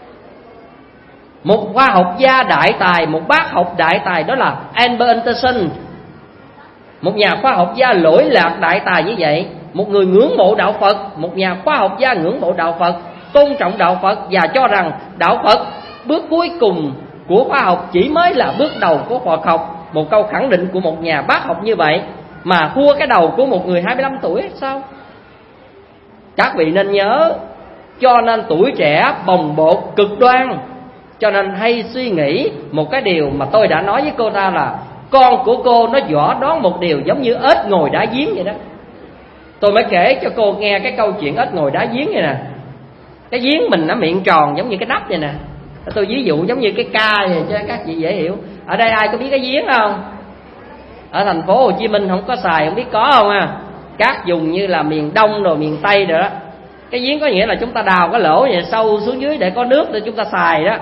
Một khoa học gia đại tài, một bác học đại tài đó là Albert Einstein, một nhà khoa học gia lỗi lạc đại tài như vậy, một người ngưỡng mộ đạo Phật, một nhà khoa học gia ngưỡng mộ đạo Phật, tôn trọng đạo Phật và cho rằng đạo Phật bước cuối cùng của khoa học chỉ mới là bước đầu của Phật học. Một câu khẳng định của một nhà bác học như vậy mà thua cái đầu của một người hai mươi lăm tuổi sao? Các vị nên nhớ, cho nên tuổi trẻ bồng bột cực đoan, cho nên hay suy nghĩ một cái điều mà tôi đã nói với cô ta là con của cô nó dõi đoán một điều giống như ếch ngồi đá giếng vậy đó. Tôi mới kể cho cô nghe cái câu chuyện ếch ngồi đá giếng vậy nè. Cái giếng mình nó miệng tròn giống như cái nắp vậy nè. Tôi ví dụ giống như cái ca vậy cho các chị dễ hiểu. Ở đây ai có biết cái giếng không? Ở thành phố Hồ Chí Minh không có xài, không biết có không à? Các vùng như là miền Đông rồi miền Tây rồi đó. Cái giếng có nghĩa là chúng ta đào cái lỗ vậy sâu xuống dưới để có nước để chúng ta xài đó.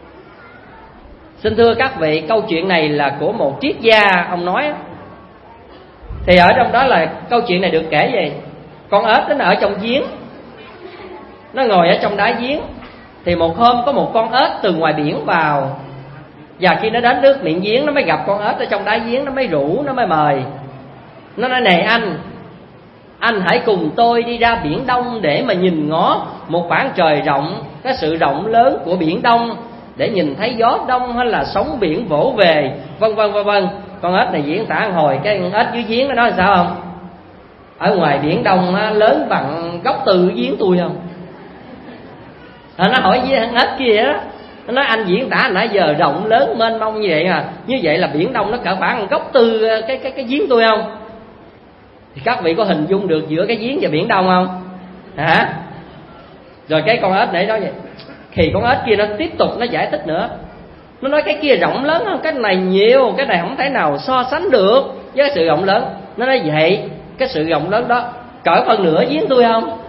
Xin thưa các vị, câu chuyện này là của một triết gia ông nói. Thì ở trong đó là câu chuyện này được kể về con ếch nó ở trong giếng, nó ngồi ở trong đáy giếng. Thì một hôm có một con ếch từ ngoài biển vào, và khi nó đến nước miệng giếng nó mới gặp con ếch ở trong đáy giếng, nó mới rủ, nó mới mời. Nó nói này anh, anh hãy cùng tôi đi ra biển Đông để mà nhìn ngó một khoảng trời rộng, cái sự rộng lớn của biển Đông, để nhìn thấy gió đông hay là sóng biển vỗ về, vân vân vân vân. Con ếch này diễn tả hồi cái con ếch dưới giếng nó nói sao không? Ở ngoài biển Đông lớn bằng gốc từ giếng tôi không? À, nó hỏi với con ếch kia đó, nó nói anh diễn tả nãy giờ rộng lớn mênh mông như vậy à, như vậy là biển Đông nó cỡ khoảng gốc từ cái cái cái giếng tôi không? Thì các vị có hình dung được giữa cái giếng và biển Đông không? Hả? Rồi cái con ếch này nói vậy. Thì con ếch kia nó tiếp tục nó giải thích nữa. Nó nói cái kia rộng lớn hơn, cái này nhiều, cái này không thể nào so sánh được với cái sự rộng lớn. Nó nói vậy, cái sự rộng lớn đó cỡ phần nửa giếng tôi không?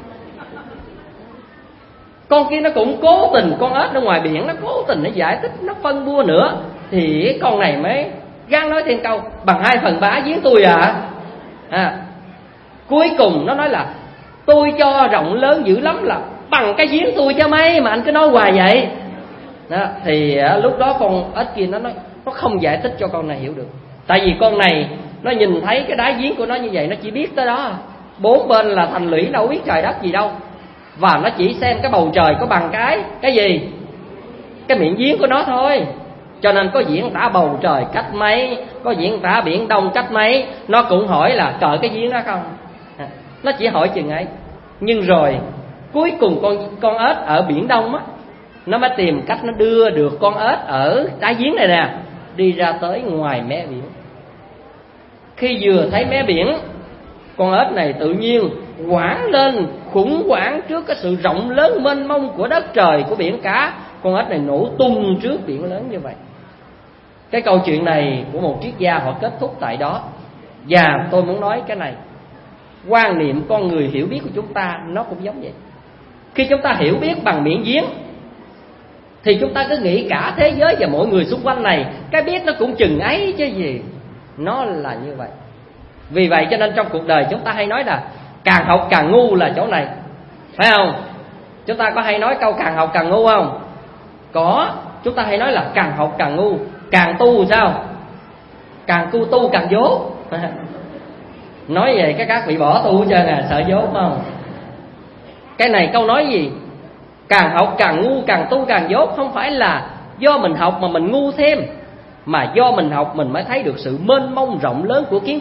Con kia nó cũng cố tình, con ếch ở ngoài biển nó cố tình nó giải thích, nó phân bua nữa. Thì cái con này mới gắng nói thêm câu bằng hai phần ba giếng tôi à. à Cuối cùng nó nói là tôi cho rộng lớn dữ lắm là bằng cái giếng tôi cho mấy, mà anh cứ nói hoài vậy đó. Thì à, lúc đó con ếch kia nó nói nó không giải thích cho con này hiểu được. Tại vì con này nó nhìn thấy cái đáy giếng của nó như vậy, nó chỉ biết tới đó, bốn bên là thành lũy, đâu biết trời đất gì đâu. Và nó chỉ xem cái bầu trời có bằng cái cái gì, cái miệng giếng của nó thôi. Cho nên có diễn tả bầu trời cách mấy, có diễn tả biển Đông cách mấy, nó cũng hỏi là trời cái giếng đó không. Nó chỉ hỏi chừng ấy. Nhưng rồi cuối cùng con con ếch ở biển Đông á, nó mới tìm cách nó đưa được con ếch ở đáy giếng này nè đi ra tới ngoài mé biển. Khi vừa thấy mé biển, con ếch này tự nhiên hoảng lên, khủng hoảng trước cái sự rộng lớn mênh mông của đất trời, của biển cả. Con ếch này nổ tung trước biển lớn như vậy. Cái câu chuyện này của một triết gia họ kết thúc tại đó. Và tôi muốn nói cái này, quan niệm con người hiểu biết của chúng ta nó cũng giống vậy. Khi chúng ta hiểu biết bằng miệng giếng thì chúng ta cứ nghĩ cả thế giới và mọi người xung quanh này cái biết nó cũng chừng ấy chứ gì. Nó là như vậy. Vì vậy cho nên trong cuộc đời chúng ta hay nói là càng học càng ngu là chỗ này, phải không? Chúng ta có hay nói câu càng học càng ngu không? Có. Chúng ta hay nói là càng học càng ngu, càng tu sao? Càng tu tu càng dốt. Nói về cái các vị bỏ tu chưa nè, sợ dốt không? Cái này câu nói gì? Càng học càng ngu, càng tu càng dốt. Không phải là do mình học mà mình ngu thêm, mà do mình học mình mới thấy được sự mênh mông rộng lớn của kiến thức,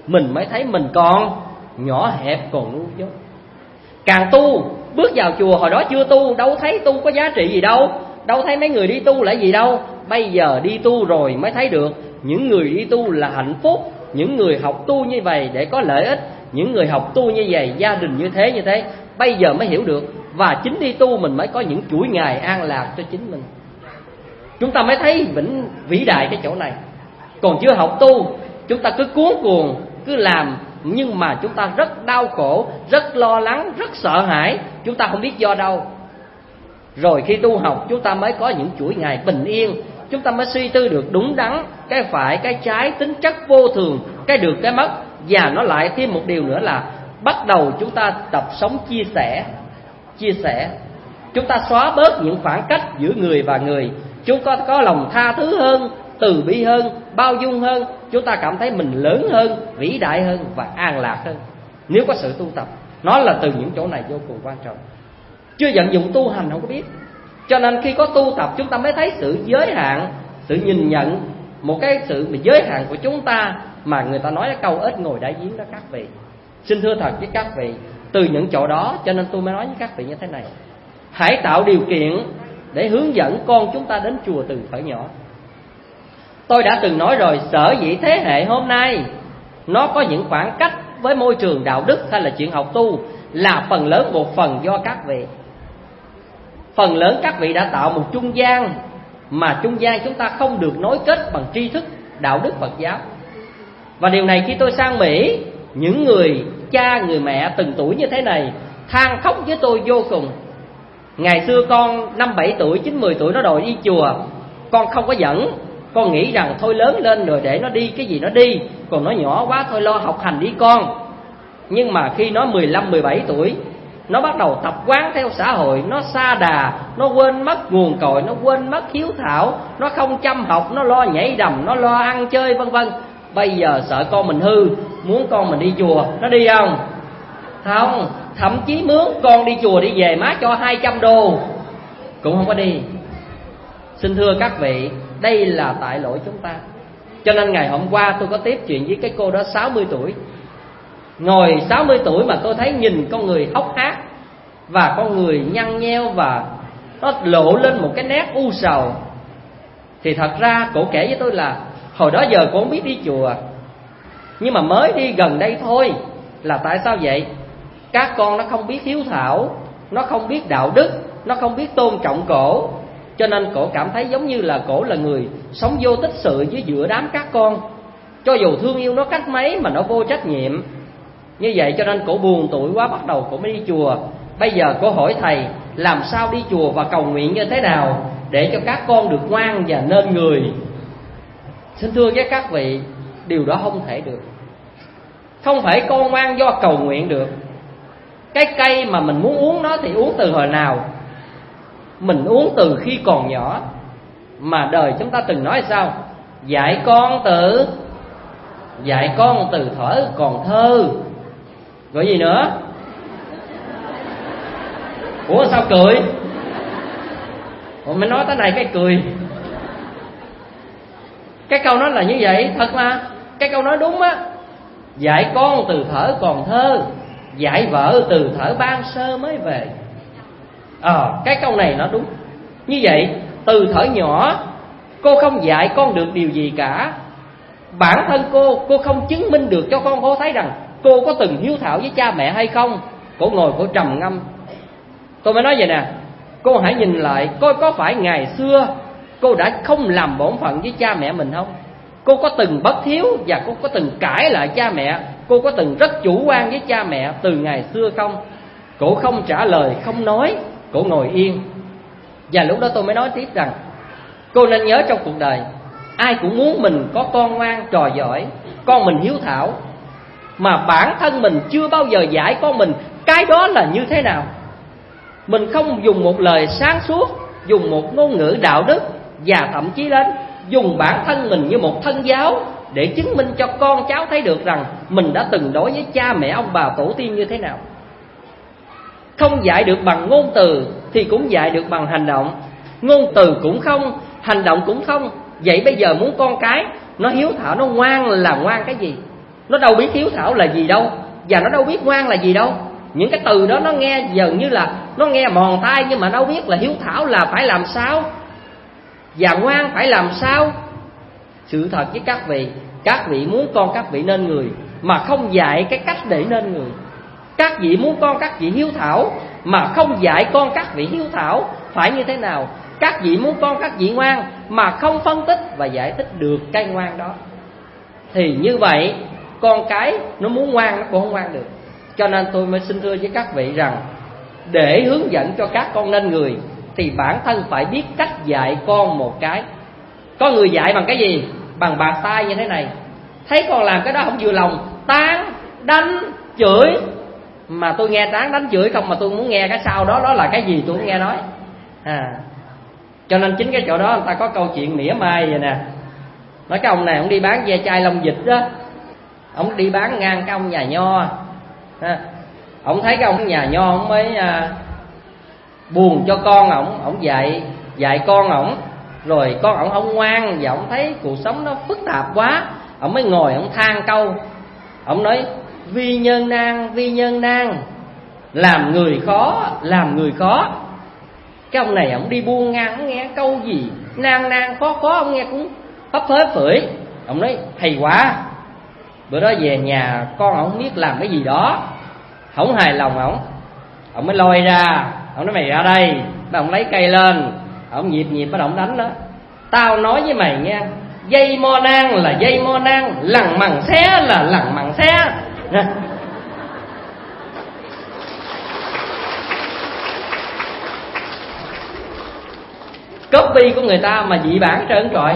mình mới thấy mình còn nhỏ hẹp, còn ngu dốt. Càng tu, bước vào chùa, hồi đó chưa tu, đâu thấy tu có giá trị gì đâu, đâu thấy mấy người đi tu là gì đâu. Bây giờ đi tu rồi mới thấy được những người đi tu là hạnh phúc, những người học tu như vậy để có lợi ích, những người học tu như vậy gia đình như thế như thế. Bây giờ mới hiểu được, và chính đi tu mình mới có những chuỗi ngày an lạc cho chính mình. Chúng ta mới thấy vĩnh vĩ đại cái chỗ này. Còn chưa học tu, chúng ta cứ cuống cuồng, cứ làm, nhưng mà chúng ta rất đau khổ, rất lo lắng, rất sợ hãi, chúng ta không biết do đâu. Rồi khi tu học, chúng ta mới có những chuỗi ngày bình yên, chúng ta mới suy tư được đúng đắn, cái phải, cái trái, tính chất vô thường, cái được, cái mất. Và nó lại thêm một điều nữa là bắt đầu chúng ta tập sống chia sẻ. Chia sẻ, chúng ta xóa bớt những khoảng cách giữa người và người. Chúng ta có lòng tha thứ hơn, từ bi hơn, bao dung hơn. Chúng ta cảm thấy mình lớn hơn, vĩ đại hơn và an lạc hơn nếu có sự tu tập. Nó là từ những chỗ này vô cùng quan trọng. Chưa vận dụng tu hành không có biết. Cho nên khi có tu tập, chúng ta mới thấy sự giới hạn, sự nhìn nhận một cái sự mà giới hạn của chúng ta. Mà người ta nói câu ếch ngồi đáy giếng đó các vị. Xin thưa thật với các vị, từ những chỗ đó cho nên tôi mới nói với các vị như thế này: hãy tạo điều kiện để hướng dẫn con chúng ta đến chùa từ thuở nhỏ. Tôi đã từng nói rồi, sở dĩ thế hệ hôm nay nó có những khoảng cách với môi trường đạo đức hay là chuyện học tu là phần lớn một phần do các vị. Phần lớn các vị đã tạo một trung gian, mà trung gian chúng ta không được nối kết bằng tri thức đạo đức Phật giáo. Và điều này khi tôi sang Mỹ, những người cha, người mẹ từng tuổi như thế này than khóc với tôi vô cùng. Ngày xưa con năm bảy tuổi, chín mười tuổi nó đòi đi chùa, con không có dẫn. Con nghĩ rằng thôi lớn lên rồi để nó đi cái gì nó đi, còn nó nhỏ quá thôi lo học hành đi con. Nhưng mà khi nó mười lăm, mười bảy tuổi, nó bắt đầu tập quán theo xã hội, nó sa đà, nó quên mất nguồn cội, nó quên mất hiếu thảo, nó không chăm học, nó lo nhảy đầm, nó lo ăn chơi vân vân. Bây giờ sợ con mình hư, muốn con mình đi chùa, nó đi không? Không, thậm chí mướn con đi chùa đi về má cho hai trăm đô cũng không có đi. Xin thưa các vị, đây là tại lỗi chúng ta. Cho nên ngày hôm qua tôi có tiếp chuyện với cái cô đó sáu mươi tuổi. Ngồi sáu mươi tuổi mà tôi thấy nhìn con người hốc hác, và con người nhăn nheo, và nó lộ lên một cái nét u sầu. Thì thật ra cổ kể với tôi là hồi đó giờ cô không biết đi chùa, nhưng mà mới đi gần đây thôi. Là tại sao vậy? Các con nó không biết hiếu thảo, nó không biết đạo đức, nó không biết tôn trọng cổ. Cho nên cổ cảm thấy giống như là cổ là người sống vô tích sự với giữa đám các con. Cho dù thương yêu nó cách mấy mà nó vô trách nhiệm. Như vậy cho nên cổ buồn tuổi quá, bắt đầu cổ mới đi chùa. Bây giờ cổ hỏi thầy làm sao đi chùa và cầu nguyện như thế nào để cho các con được ngoan và nên người. Xin thưa với các vị, điều đó không thể được. Không phải con ngoan do cầu nguyện được. Cái cây mà mình muốn uống nó thì uống từ hồi nào? Mình uống từ khi còn nhỏ. Mà đời chúng ta từng nói sao? Dạy con từ Dạy con từ thuở còn thơ. Gọi gì nữa? Ủa sao cười? Ủa mới nói tới này cái cười. Cái câu nói là như vậy, thật mà. Cái câu nói đúng á. Dạy con từ thuở còn thơ, dạy vợ từ thuở ban sơ mới về. Ờ, à, cái câu này nó đúng. Như vậy, từ thuở nhỏ cô không dạy con được điều gì cả. Bản thân cô, cô không chứng minh được cho con cô thấy rằng cô có từng hiếu thảo với cha mẹ hay không. Cô ngồi cô trầm ngâm. Tôi mới nói vậy nè, cô hãy nhìn lại coi có phải ngày xưa cô đã không làm bổn phận với cha mẹ mình không? Cô có từng bất hiếu và cô có từng cãi lại cha mẹ, cô có từng rất chủ quan với cha mẹ từ ngày xưa không? Cô không trả lời, không nói, cô ngồi yên. Và lúc đó tôi mới nói tiếp rằng cô nên nhớ trong cuộc đời ai cũng muốn mình có con ngoan trò giỏi, con mình hiếu thảo, mà bản thân mình chưa bao giờ dạy con mình cái đó là như thế nào. Mình không dùng một lời sáng suốt, dùng một ngôn ngữ đạo đức, và thậm chí đến dùng bản thân mình như một thân giáo để chứng minh cho con cháu thấy được rằng mình đã từng đối với cha mẹ ông bà tổ tiên như thế nào. Không dạy được bằng ngôn từ thì cũng dạy được bằng hành động. Ngôn từ cũng không, hành động cũng không. Vậy bây giờ muốn con cái nó hiếu thảo, nó ngoan là ngoan cái gì? nó đâu biết hiếu thảo là gì đâu, và nó đâu biết ngoan là gì đâu. Những cái từ đó nó nghe dần như là nó nghe mòn tai, nhưng mà đâu biết là hiếu thảo là phải làm sao và ngoan phải làm sao. Sự thật với các vị, các vị muốn con các vị nên người mà không dạy cái cách để nên người. Các vị muốn con các vị hiếu thảo mà không dạy con các vị hiếu thảo phải như thế nào. Các vị muốn con các vị ngoan mà không phân tích và giải thích được cái ngoan đó, thì như vậy con cái nó muốn ngoan nó cũng không ngoan được. Cho nên tôi mới xin thưa với các vị rằng, để hướng dẫn cho các con nên người thì bản thân phải biết cách dạy con một cái. Có người dạy bằng cái gì? Bằng bạt tai như thế này. Thấy con làm cái đó không vừa lòng, tán, đánh, chửi. Mà tôi nghe tán, đánh, chửi không, mà tôi muốn nghe cái sau đó, đó là cái gì tôi cũng nghe nói à. Cho nên chính cái chỗ đó người ta có câu chuyện mỉa mai vậy nè. Nói cái ông này ông đi bán ve chai Long Dịch đó, ông đi bán ngang cái ông nhà nho à. Ông thấy cái ông nhà nho ông mới à, buồn cho con ổng, ổng dạy dạy con ổng, rồi con ổng không ngoan, và ổng thấy cuộc sống nó phức tạp quá, ổng mới ngồi ổng than câu. Ổng nói vi nhân nan, vi nhân nan, làm người khó, làm người khó. Cái ông này ổng đi buôn ngang, ổng nghe câu gì nan nan khó khó, ông nghe cũng hấp hớp phửi. Ông nói hay quá. Bữa đó về nhà con ổng biết làm cái gì đó không hài lòng ổng, ổng mới lôi ra, ổng nói mày ra đây. Ông lấy cây lên, ổng nhịp nhịp bắt ổng đánh đó. Tao nói với mày nha, dây mo nang là dây mo nang, lằng mằng xé là lằng mằng xé. Copy của người ta mà dị bản trơn trọi.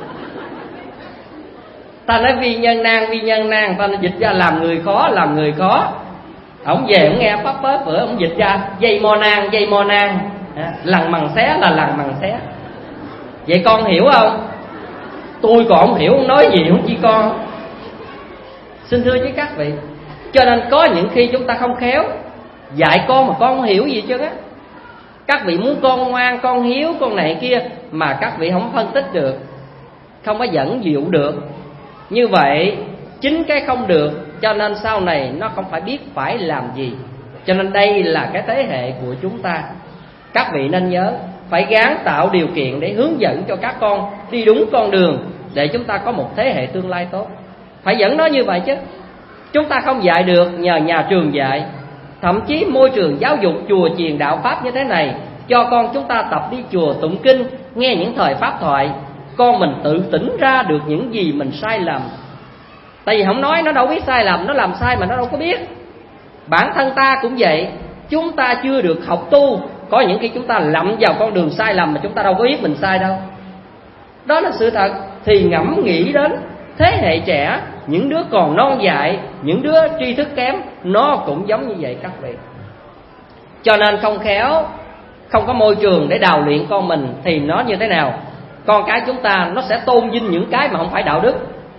Ta nói vi nhân nan, vi nhân nan, ta nói dịch ra làm người khó, làm người khó. Ổng về ổng nghe pháp bớt bữa, ổng dịch ra dây mo nang, dây mo nang, lằng mằng xé là lằng mằng xé. Vậy con hiểu không? Tôi còn không hiểu, không nói gì không chi con. Xin thưa với các vị, cho nên có những khi chúng ta không khéo dạy con mà con không hiểu gì chứ á. Các vị muốn con ngoan, con hiếu, con này kia, mà các vị không phân tích được, không có dẫn dụ được. Như vậy chính cái không được, cho nên sau này nó không phải biết phải làm gì. Cho nên đây là cái thế hệ của chúng ta. Các vị nên nhớ, phải gắng tạo điều kiện để hướng dẫn cho các con đi đúng con đường, để chúng ta có một thế hệ tương lai tốt. Phải dẫn nó như vậy chứ. Chúng ta không dạy được nhờ nhà trường dạy. Thậm chí môi trường giáo dục chùa chiền đạo pháp như thế này, cho con chúng ta tập đi chùa tụng kinh, nghe những thời pháp thoại, con mình tự tỉnh ra được những gì mình sai lầm. Tại vì không nói nó đâu biết sai lầm, nó làm sai mà nó đâu có biết. Bản thân ta cũng vậy, chúng ta chưa được học tu, có những khi chúng ta lậm vào con đường sai lầm mà chúng ta đâu có biết mình sai đâu. Đó là sự thật. Thì ngẫm nghĩ đến thế hệ trẻ, những đứa còn non dại, những đứa tri thức kém, nó cũng giống như vậy các vị. Cho nên không khéo, không có môi trường để đào luyện con mình, thì nó như thế nào? Con cái chúng ta nó sẽ tôn vinh những cái mà không phải đạo đức.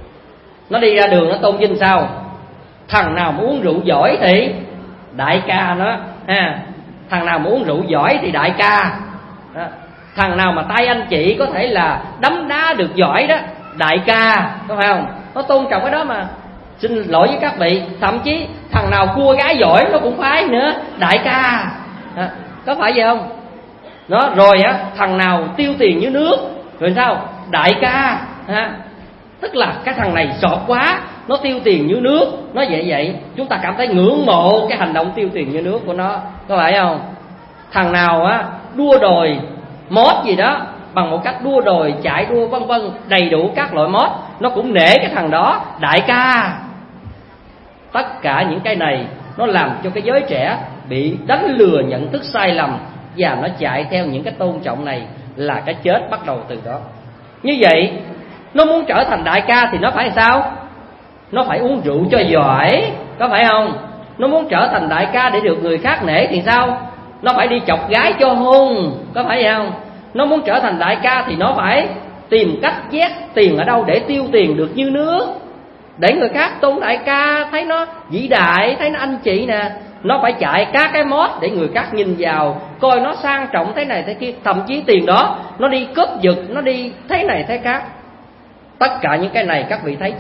Nó đi ra đường nó tôn vinh sao? Thằng nào mà uống rượu giỏi thì đại ca nó ha. Thằng nào mà uống rượu giỏi thì đại ca đó. Thằng nào mà tay anh chị có thể là đấm đá được giỏi đó, đại ca, có phải không? Nó tôn trọng cái đó mà. Xin lỗi với các vị, thậm chí thằng nào cua gái giỏi nó cũng phái nữa, đại ca à, có phải vậy không? Đó, rồi á, thằng nào tiêu tiền như nước rồi sao? Đại ca ha. Tức là cái thằng này sọt quá, nó tiêu tiền như nước, nó vậy vậy, chúng ta cảm thấy ngưỡng mộ cái hành động tiêu tiền như nước của nó, có phải không? Thằng nào á đua đòi mót gì đó bằng một cách đua đòi, chạy đua vân vân, đầy đủ các loại mót, nó cũng nể cái thằng đó, đại ca. Tất cả những cái này nó làm cho cái giới trẻ bị đánh lừa nhận thức sai lầm, và nó chạy theo những cái tôn trọng này, là cái chết bắt đầu từ đó. Như vậy nó muốn trở thành đại ca thì nó phải sao? Nó phải uống rượu cho giỏi, có phải không? Nó muốn trở thành đại ca để được người khác nể thì sao? Nó phải đi chọc gái cho hôn, có phải vậy không? Nó muốn trở thành đại ca thì nó phải tìm cách vét tiền ở đâu để tiêu tiền được như nước, để người khác tôn đại ca, thấy nó vĩ đại, thấy nó anh chị nè. Nó phải chạy các cái mót để người khác nhìn vào, coi nó sang trọng thế này thế kia. Thậm chí tiền đó nó đi cướp giật, nó đi thế này thế khác. Tất cả những cái này các vị thấy chưa?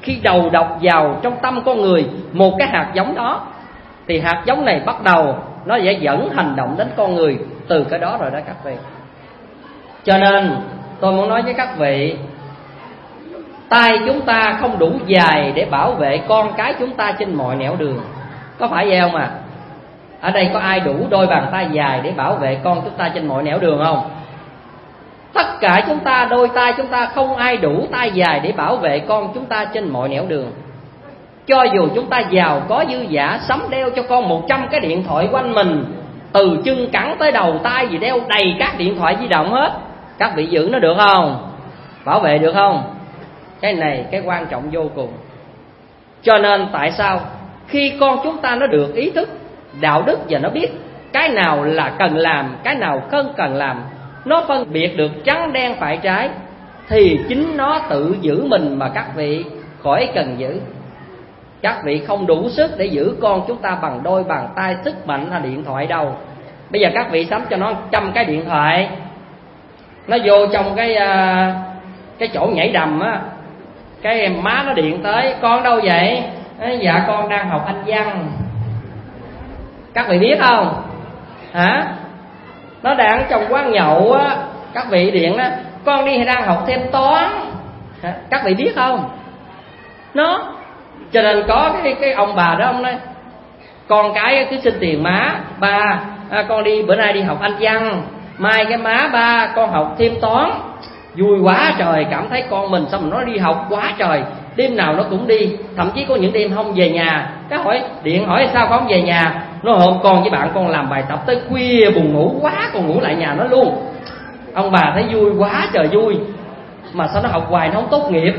khi đầu độc vào trong tâm con người một cái hạt giống đó, thì hạt giống này bắt đầu nó sẽ dẫn hành động đến con người từ cái đó rồi đó các vị. Cho nên tôi muốn nói với các vị, tay chúng ta không đủ dài để bảo vệ con cái chúng ta trên mọi nẻo đường. Có phải vậy không à? Ở đây có ai đủ đôi bàn tay dài để bảo vệ con chúng ta trên mọi nẻo đường không? Tất cả chúng ta, đôi tay chúng ta không ai đủ tay dài để bảo vệ con chúng ta trên mọi nẻo đường. Cho dù chúng ta giàu có dư dả, sắm đeo cho con một trăm cái điện thoại quanh mình, từ chân cẳng tới đầu tay gì đeo đầy các điện thoại di động hết, các vị giữ nó được không? Bảo vệ được không? Cái này cái quan trọng vô cùng. Cho nên tại sao khi con chúng ta nó được ý thức đạo đức và nó biết cái nào là cần làm, cái nào không cần làm, nó phân biệt được trắng đen phải trái, thì chính nó tự giữ mình mà các vị khỏi cần giữ. Các vị không đủ sức để giữ con chúng ta bằng đôi bàn tay sức mạnh là điện thoại đâu. Bây giờ các vị sắm cho nó trăm cái điện thoại, nó vô trong cái cái chỗ nhảy đầm á, cái má nó điện tới: con đâu vậy? Dạ con đang học Anh văn. Các vị biết không? Hả? Nó đang trong quán nhậu á, các vị điện á: con đi đang học thêm toán. Hả? Các vị biết không? Nó cho nên có cái cái ông bà đó, ông nói con cái cứ xin tiền má: ba à, con đi bữa nay đi học Anh văn, mai cái má ba con học thêm toán. Vui quá trời, cảm thấy con mình sao mà nó đi học quá trời, đêm nào nó cũng đi, thậm chí có những đêm không về nhà. Cái hỏi điện hỏi sao không về nhà, nó hôm con với bạn con làm bài tập tới khuya buồn ngủ quá, con ngủ lại nhà nó luôn. Ông bà thấy vui quá trời vui, mà sao nó học hoài nó không tốt nghiệp.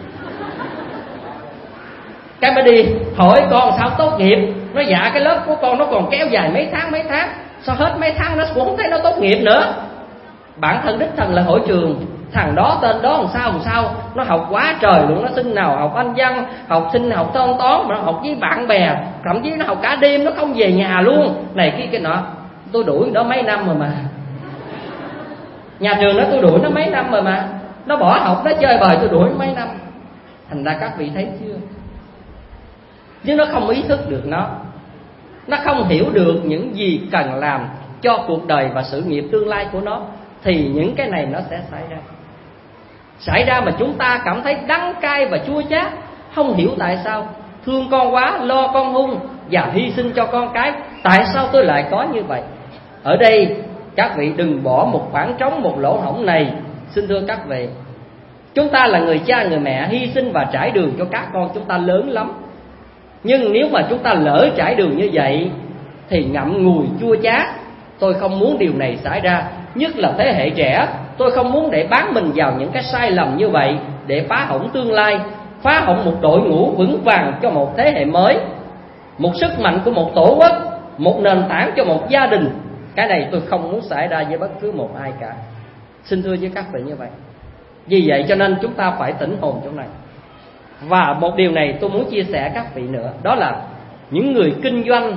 Cái mới đi hỏi con sao tốt nghiệp, nó dạ cái lớp của con nó còn kéo dài mấy tháng mấy tháng, sao hết mấy tháng nó cũng không thấy nó tốt nghiệp nữa. Bản thân đích thân là hội trường, thằng đó tên đó làm sao làm sao, nó học quá trời luôn, nó xin nào học Anh văn, học sinh học toán toán, mà nó học với bạn bè, thậm chí nó học cả đêm, nó không về nhà luôn, này kia cái nọ. Tôi đuổi nó mấy năm rồi mà, nhà trường đó tôi đuổi nó mấy năm rồi mà, nó bỏ học nó chơi bời tôi đuổi mấy năm. Thành ra các vị thấy chưa, chứ nó không ý thức được nó, nó không hiểu được những gì cần làm cho cuộc đời và sự nghiệp tương lai của nó, thì những cái này nó sẽ xảy ra. Xảy ra mà chúng ta cảm thấy đắng cay và chua chát, không hiểu tại sao. Thương con quá, lo con hung và hy sinh cho con cái, tại sao tôi lại có như vậy? Ở đây các vị đừng bỏ một khoảng trống, một lỗ hổng này. Xin thưa các vị, chúng ta là người cha người mẹ hy sinh và trải đường cho các con chúng ta lớn lắm. Nhưng nếu mà chúng ta lỡ trải đường như vậy thì ngậm ngùi chua chát. Tôi không muốn điều này xảy ra, nhất là thế hệ trẻ. Tôi không muốn để bán mình vào những cái sai lầm như vậy, để phá hỏng tương lai, phá hỏng một đội ngũ vững vàng cho một thế hệ mới, một sức mạnh của một tổ quốc, một nền tảng cho một gia đình. Cái này tôi không muốn xảy ra với bất cứ một ai cả. Xin thưa với các vị như vậy. Vì vậy cho nên chúng ta phải tỉnh hồn chỗ này. Và một điều này tôi muốn chia sẻ các vị nữa, đó là những người kinh doanh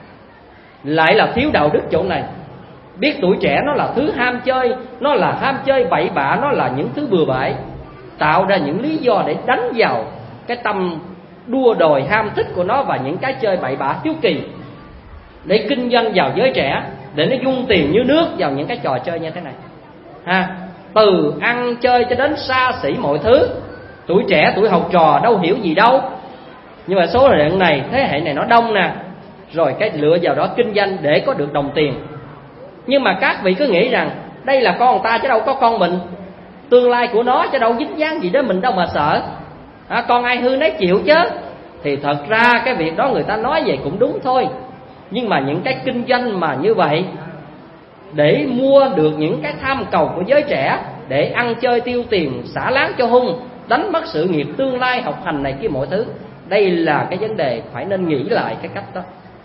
lại là thiếu đạo đức chỗ này. Biết tuổi trẻ nó là thứ ham chơi, nó là ham chơi bậy bạ, nó là những thứ bừa bãi, tạo ra những lý do để đánh vào cái tâm đua đòi ham thích của nó và những cái chơi bậy bạ thiếu kỳ, để kinh doanh vào giới trẻ, để nó dung tiền như nước vào những cái trò chơi như thế này ha. Từ ăn chơi cho đến xa xỉ mọi thứ. Tuổi trẻ, tuổi học trò đâu hiểu gì đâu, nhưng mà số lượng này, thế hệ này nó đông nè, rồi cái lựa vào đó kinh doanh để có được đồng tiền. Nhưng mà các vị cứ nghĩ rằng đây là con người ta chứ đâu có con mình, tương lai của nó chứ đâu dính dáng gì đến mình đâu mà sợ à, con ai hư nấy chịu chứ. Thì thật ra cái việc đó người ta nói vậy cũng đúng thôi, nhưng mà những cái kinh doanh mà như vậy để mua được những cái tham cầu của giới trẻ, để ăn chơi tiêu tiền, xả láng cho hung, đánh mất sự nghiệp tương lai, học hành này kia mọi thứ, đây là cái vấn đề phải nên nghĩ lại cái cách đó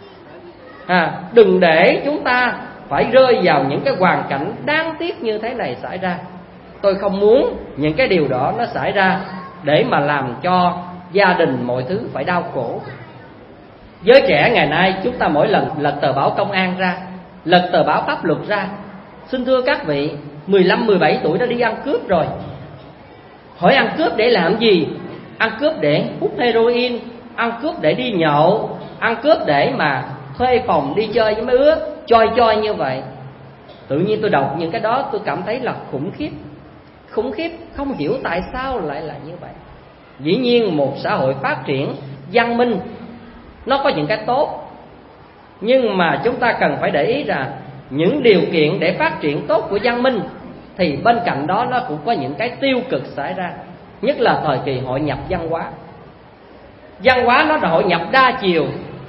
à, đừng để chúng ta phải rơi vào những cái hoàn cảnh đáng tiếc như thế này xảy ra. Tôi không muốn những cái điều đó nó xảy ra để mà làm cho gia đình mọi thứ phải đau khổ. Giới trẻ ngày nay chúng ta mỗi lần lật tờ báo công an ra, lật tờ báo pháp luật ra, xin thưa các vị, mười lăm mười bảy tuổi đã đi ăn cướp rồi. Hỏi ăn cướp để làm gì? ăn cướp để hút heroin, ăn cướp để đi nhậu, ăn cướp để mà thuê phòng đi chơi với mấy đứa choi choi như vậy. Tự nhiên tôi đọc những cái đó tôi cảm thấy là khủng khiếp. Khủng khiếp, không hiểu tại sao lại là như vậy. Dĩ nhiên một xã hội phát triển văn minh nó có những cái tốt, nhưng mà chúng ta cần phải để ý rằng những điều kiện để phát triển tốt của văn minh thì bên cạnh đó nó cũng có những cái tiêu cực xảy ra. Nhất là thời kỳ hội nhập văn hóa. Văn hóa nó là hội nhập đa chiều,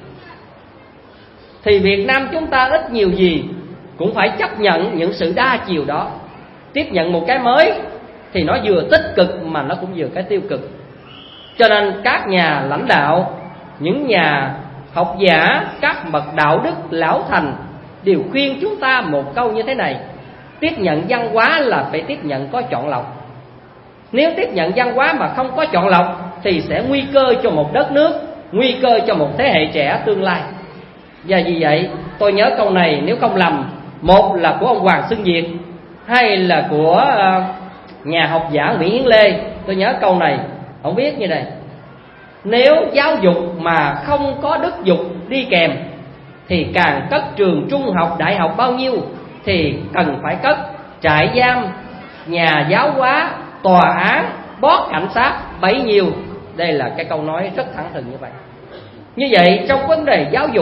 thì Việt Nam chúng ta ít nhiều gì cũng phải chấp nhận những sự đa chiều đó. Tiếp nhận một cái mới thì nó vừa tích cực mà nó cũng vừa cái tiêu cực. Cho nên các nhà lãnh đạo, những nhà học giả, các bậc đạo đức lão thành đều khuyên chúng ta một câu như thế này: tiếp nhận văn hóa là phải tiếp nhận có chọn lọc. Nếu tiếp nhận văn hóa mà không có chọn lọc thì sẽ nguy cơ cho một đất nước, nguy cơ cho một thế hệ trẻ tương lai. Và vì vậy tôi nhớ câu này nếu không lầm, một là của ông Hoàng Xuân Diệt, hay là của nhà học giả Nguyễn Hiến Lê. Tôi nhớ câu này, ông viết như này: nếu giáo dục mà không có đức dục đi kèm thì càng cất trường trung học đại học bao nhiêu thì cần phải cất trại giam, nhà giáo hóa, tòa án, boss cảnh sát bấy nhiêu. Đây là cái câu nói rất thẳng thừng như vậy. Như vậy trong vấn đề giáo dục,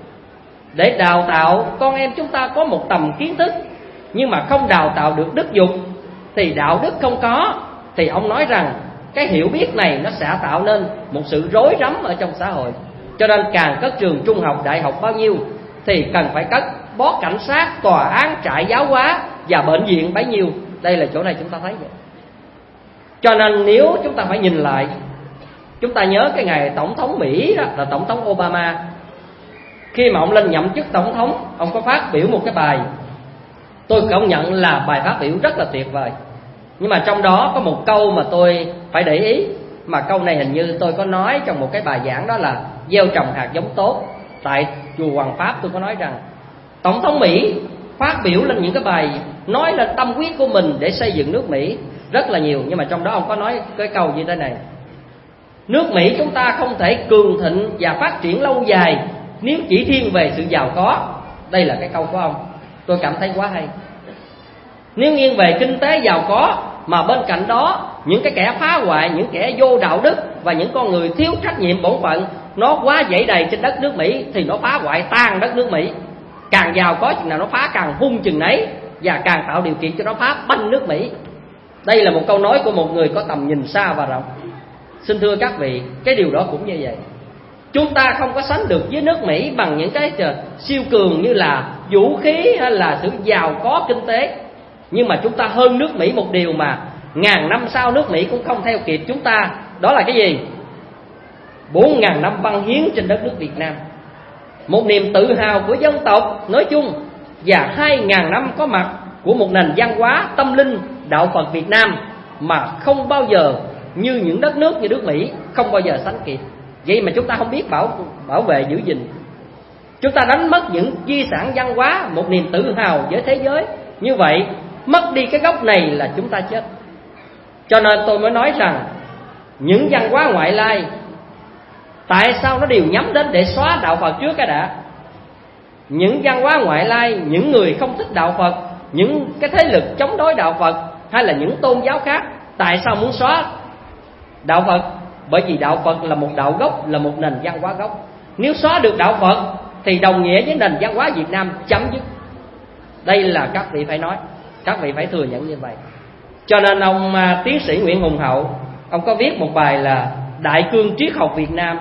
để đào tạo con em chúng ta có một tầm kiến thức nhưng mà không đào tạo được đức dục thì đạo đức không có, thì ông nói rằng cái hiểu biết này nó sẽ tạo nên một sự rối rắm ở trong xã hội. Cho nên càng cất trường trung học đại học bao nhiêu thì cần phải cất boss cảnh sát, tòa án, trại giáo hóa và bệnh viện bấy nhiêu. Đây là chỗ này chúng ta thấy vậy. Cho nên nếu chúng ta phải nhìn lại, chúng ta nhớ cái ngày tổng thống Mỹ đó là tổng thống Obama. Khi mà ông lên nhậm chức tổng thống, ông có phát biểu một cái bài, tôi công nhận là bài phát biểu rất là tuyệt vời. Nhưng mà trong đó có một câu mà tôi phải để ý, mà câu này hình như tôi có nói trong một cái bài giảng, đó là gieo trồng hạt giống tốt. Tại chùa Hoàng Pháp tôi có nói rằng tổng thống Mỹ phát biểu lên những cái bài nói lên tâm huyết của mình để xây dựng nước Mỹ rất là nhiều. Nhưng mà trong đó ông có nói cái câu như thế này: nước Mỹ chúng ta không thể cường thịnh và phát triển lâu dài nếu chỉ thiên về sự giàu có. Đây là cái câu của ông, tôi cảm thấy quá hay. Nếu nghiêng về kinh tế giàu có mà bên cạnh đó những cái kẻ phá hoại, những kẻ vô đạo đức và những con người thiếu trách nhiệm bổn phận nó quá dãy đầy trên đất nước Mỹ thì nó phá hoại tan đất nước Mỹ. Càng giàu có chừng nào nó phá càng hung chừng nấy, và càng tạo điều kiện cho nó phá banh nước Mỹ. Đây là một câu nói của một người có tầm nhìn xa và rộng. Xin thưa các vị, cái điều đó cũng như vậy. Chúng ta không có sánh được với nước Mỹ bằng những cái siêu cường như là vũ khí hay là sự giàu có kinh tế. Nhưng mà chúng ta hơn nước Mỹ một điều mà ngàn năm sau nước Mỹ cũng không theo kịp chúng ta. Đó là cái gì? Bốn ngàn năm văn hiến trên đất nước Việt Nam, một niềm tự hào của dân tộc nói chung, và hai ngàn năm có mặt của một nền văn hóa tâm linh đạo Phật Việt Nam mà không bao giờ như những đất nước như nước Mỹ, không bao giờ sánh kịp. Vậy mà chúng ta không biết bảo bảo vệ giữ gìn, chúng ta đánh mất những di sản văn hóa, một niềm tự hào với thế giới. Như vậy mất đi cái gốc này là chúng ta chết. Cho nên tôi mới nói rằng những văn hóa ngoại lai tại sao nó đều nhắm đến để xóa đạo Phật trước cái đã. Những văn hóa ngoại lai, những người không thích đạo Phật, những cái thế lực chống đối đạo Phật hay là những tôn giáo khác, tại sao muốn xóa đạo Phật? Bởi vì đạo Phật là một đạo gốc, là một nền văn hóa gốc. Nếu xóa được đạo Phật thì đồng nghĩa với nền văn hóa Việt Nam chấm dứt. Đây là các vị phải nói, các vị phải thừa nhận như vậy. Cho nên ông à, tiến sĩ Nguyễn Hùng Hậu, ông có viết một bài là Đại cương triết học Việt Nam.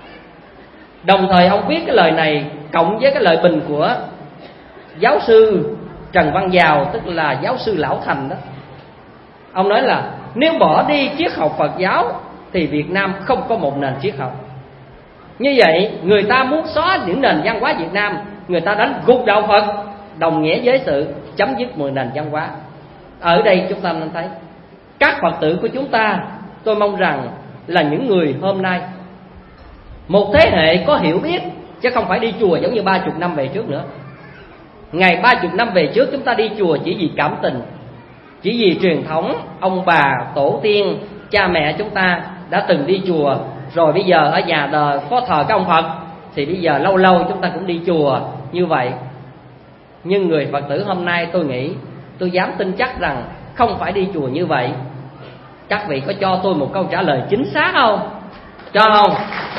Đồng thời ông viết cái lời này cộng với cái lời bình của giáo sư Trần Văn Dào, tức là giáo sư Lão Thành đó. Ông nói là nếu bỏ đi triết học Phật giáo thì Việt Nam không có một nền triết học. Như vậy người ta muốn xóa những nền văn hóa Việt Nam, người ta đánh gục đạo Phật, đồng nghĩa với sự chấm dứt một nền văn hóa. Ở đây chúng ta nên thấy các Phật tử của chúng ta, tôi mong rằng là những người hôm nay, một thế hệ có hiểu biết, chứ không phải đi chùa giống như ba chục năm về trước nữa. Ngày ba chục năm về trước chúng ta đi chùa chỉ vì cảm tình, chỉ vì truyền thống ông bà tổ tiên cha mẹ chúng ta đã từng đi chùa, rồi bây giờ ở nhà đời có thờ các ông Phật, thì bây giờ lâu lâu chúng ta cũng đi chùa như vậy. Nhưng người Phật tử hôm nay tôi nghĩ, tôi dám tin chắc rằng không phải đi chùa như vậy. Các vị có cho tôi một câu trả lời chính xác không? Cho không?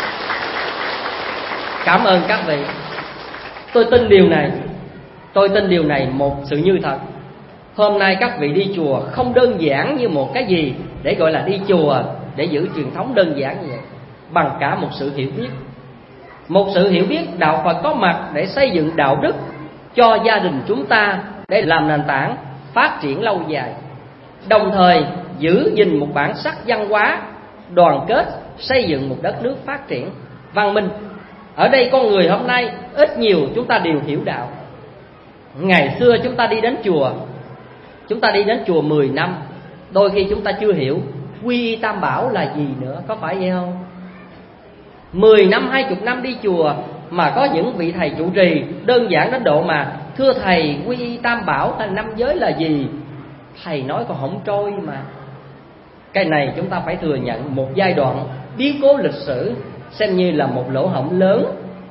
Cảm ơn các vị. Tôi tin điều này. Tôi tin điều này một sự như thật. Hôm nay các vị đi chùa không đơn giản như một cái gì để gọi là đi chùa để giữ truyền thống đơn giản như vậy, bằng cả một sự hiểu biết. Một sự hiểu biết đạo Phật có mặt để xây dựng đạo đức cho gia đình chúng ta, để làm nền tảng phát triển lâu dài, đồng thời giữ gìn một bản sắc văn hóa, đoàn kết, xây dựng một đất nước phát triển văn minh. Ở đây con người hôm nay ít nhiều chúng ta đều hiểu đạo. Ngày xưa chúng ta đi đến chùa, chúng ta đi đến chùa mười năm, đôi khi chúng ta chưa hiểu quy y tam bảo là gì nữa, có phải vậy không? Mười năm, hai chục năm đi chùa mà có những vị thầy trụ trì đơn giản đến độ mà thưa thầy, quy y tam bảo hay năm giới là gì? Thầy nói còn không trôi mà. Cái này chúng ta phải thừa nhận một giai đoạn biến cố lịch sử, xem như là một lỗ hổng lớn,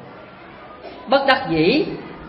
bất đắc dĩ.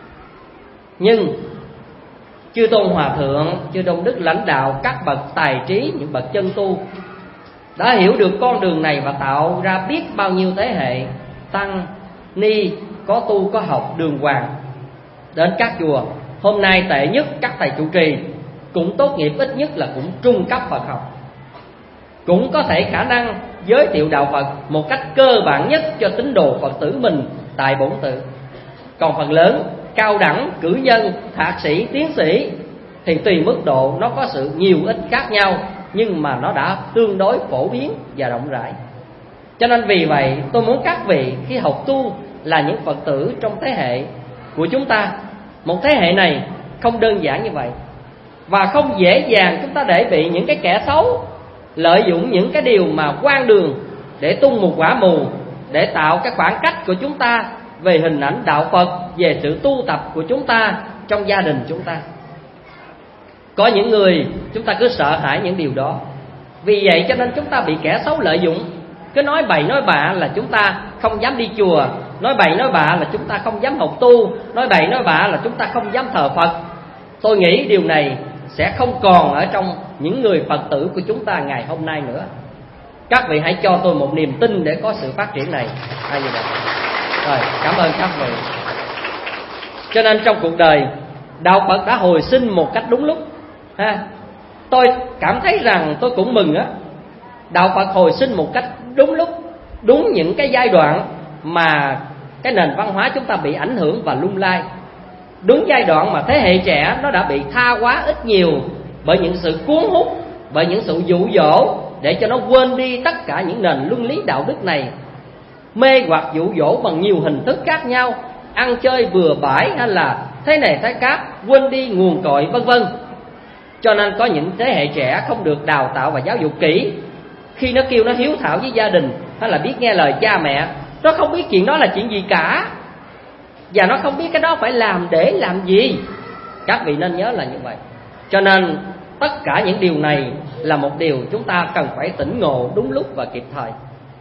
Nhưng chư tôn hòa thượng, chư tôn đức lãnh đạo, các bậc tài trí, những bậc chân tu đã hiểu được con đường này và tạo ra biết bao nhiêu thế hệ tăng ni có tu có học đường hoàng đến các chùa. Hôm nay tệ nhất các thầy trụ trì cũng tốt nghiệp ít nhất là cũng trung cấp Phật học, cũng có thể khả năng giới thiệu đạo Phật một cách cơ bản nhất cho tín đồ Phật tử mình tại bổn tự. Còn phần lớn cao đẳng, cử nhân, thạc sĩ, tiến sĩ thì tùy mức độ nó có sự nhiều ít khác nhau, nhưng mà nó đã tương đối phổ biến và rộng rãi. Cho nên vì vậy tôi muốn các vị khi học tu là những Phật tử trong thế hệ của chúng ta, một thế hệ này không đơn giản như vậy, và không dễ dàng chúng ta để bị những cái kẻ xấu lợi dụng những cái điều mà quan đường để tung một quả mù, để tạo cái khoảng cách của chúng ta về hình ảnh đạo Phật, về sự tu tập của chúng ta trong gia đình chúng ta. Có những người chúng ta cứ sợ hãi những điều đó, vì vậy cho nên chúng ta bị kẻ xấu lợi dụng. Cứ nói bậy nói bạ là chúng ta không dám đi chùa, nói bậy nói bạ là chúng ta không dám học tu, nói bậy nói bạ là chúng ta không dám thờ Phật. Tôi nghĩ điều này sẽ không còn ở trong những người Phật tử của chúng ta ngày hôm nay nữa. Các vị hãy cho tôi một niềm tin để có sự phát triển này. Hay như vậy. Rồi, cảm ơn các vị. Cho nên trong cuộc đời, đạo Phật đã hồi sinh một cách đúng lúc ha. Tôi cảm thấy rằng tôi cũng mừng á. Đạo Phật hồi sinh một cách đúng lúc, đúng những cái giai đoạn mà cái nền văn hóa chúng ta bị ảnh hưởng và lung lay. Đúng giai đoạn mà thế hệ trẻ nó đã bị tha hóa ít nhiều bởi những sự cuốn hút, bởi những sự dụ dỗ, để cho nó quên đi tất cả những nền luân lý đạo đức này. Mê hoặc dụ dỗ bằng nhiều hình thức khác nhau, ăn chơi bừa bãi hay là thế này thế khác, quên đi nguồn cội vân vân. Cho nên có những thế hệ trẻ không được đào tạo và giáo dục kỹ. Khi nó kêu nó hiếu thảo với gia đình hay là biết nghe lời cha mẹ, nó không biết chuyện đó là chuyện gì cả, và nó không biết cái đó phải làm để làm gì. Các vị nên nhớ là như vậy. Cho nên tất cả những điều này là một điều chúng ta cần phải tỉnh ngộ đúng lúc và kịp thời.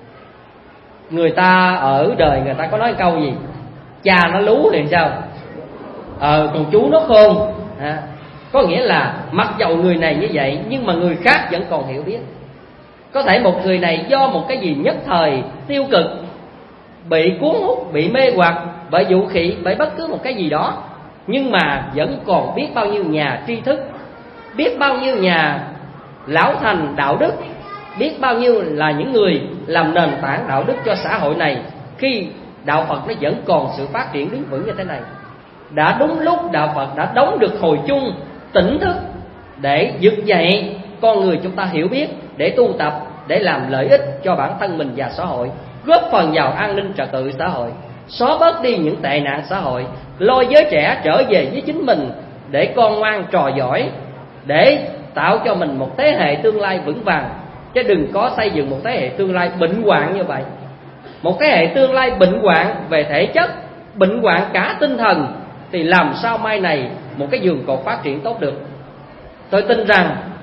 Người ta ở đời người ta có nói câu gì? Cha nó lú thì sao? Ờ, còn chú nó khôn à. Có nghĩa là mặc dầu người này như vậy, nhưng mà người khác vẫn còn hiểu biết. Có thể một người này do một cái gì nhất thời tiêu cực, bị cuốn hút, bị mê hoặc bởi vũ khí, bởi bất cứ một cái gì đó, nhưng mà vẫn còn biết bao nhiêu nhà tri thức, biết bao nhiêu nhà lão thành đạo đức, biết bao nhiêu là những người làm nền tảng đạo đức cho xã hội này, khi đạo Phật nó vẫn còn sự phát triển đứng vững như thế này. Đã đúng lúc đạo Phật đã đóng được hồi chung tỉnh thức để vực dậy con người chúng ta hiểu biết, để tu tập, để làm lợi ích cho bản thân mình và xã hội, góp phần vào an ninh trật tự xã hội, xóa bớt đi những tệ nạn xã hội, lôi giới trẻ trở về với chính mình để con ngoan trò giỏi, để tạo cho mình một thế hệ tương lai vững vàng, chứ đừng có xây dựng một thế hệ tương lai bệnh hoạn như vậy. Một thế hệ tương lai bệnh hoạn về thể chất, bệnh hoạn cả tinh thần, thì làm sao mai này một cái giường cột phát triển tốt được. Tôi tin rằng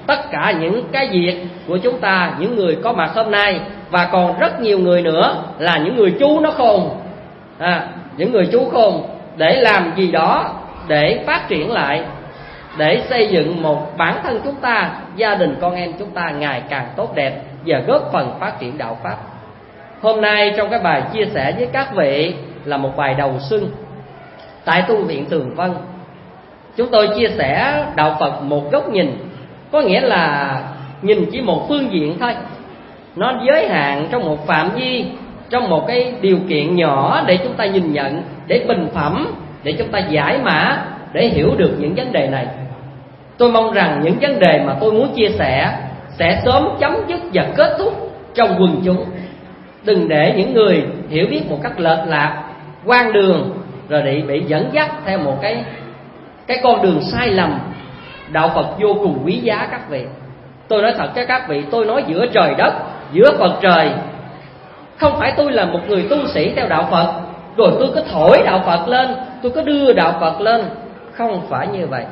tất cả những cái việc của chúng ta, những người có mặt hôm nay, và còn rất nhiều người nữa là những người chú nó khôn, à, những người chú khôn để làm gì đó để phát triển lại, để xây dựng một bản thân chúng ta, gia đình con em chúng ta ngày càng tốt đẹp và góp phần phát triển đạo pháp. Hôm nay trong cái bài chia sẻ với các vị là một bài đầu xuân tại tu viện Tường Vân. Chúng tôi chia sẻ đạo Phật một góc nhìn, có nghĩa là nhìn chỉ một phương diện thôi, nó giới hạn trong một phạm vi, trong một cái điều kiện nhỏ để chúng ta nhìn nhận, để bình phẩm, để chúng ta giải mã, để hiểu được những vấn đề này. Tôi mong rằng những vấn đề mà tôi muốn chia sẻ sẽ sớm chấm dứt và kết thúc trong quần chúng. Đừng để những người hiểu biết một cách lệch lạc, hoang đường, rồi bị, bị dẫn dắt theo một cái, cái con đường sai lầm. Đạo Phật vô cùng quý giá các vị. Tôi nói thật cho các vị, tôi nói giữa trời đất, giữa Phật trời. Không phải tôi là một người tu sĩ theo đạo Phật, rồi tôi cứ thổi đạo Phật lên, tôi cứ đưa đạo Phật lên. Không phải như vậy.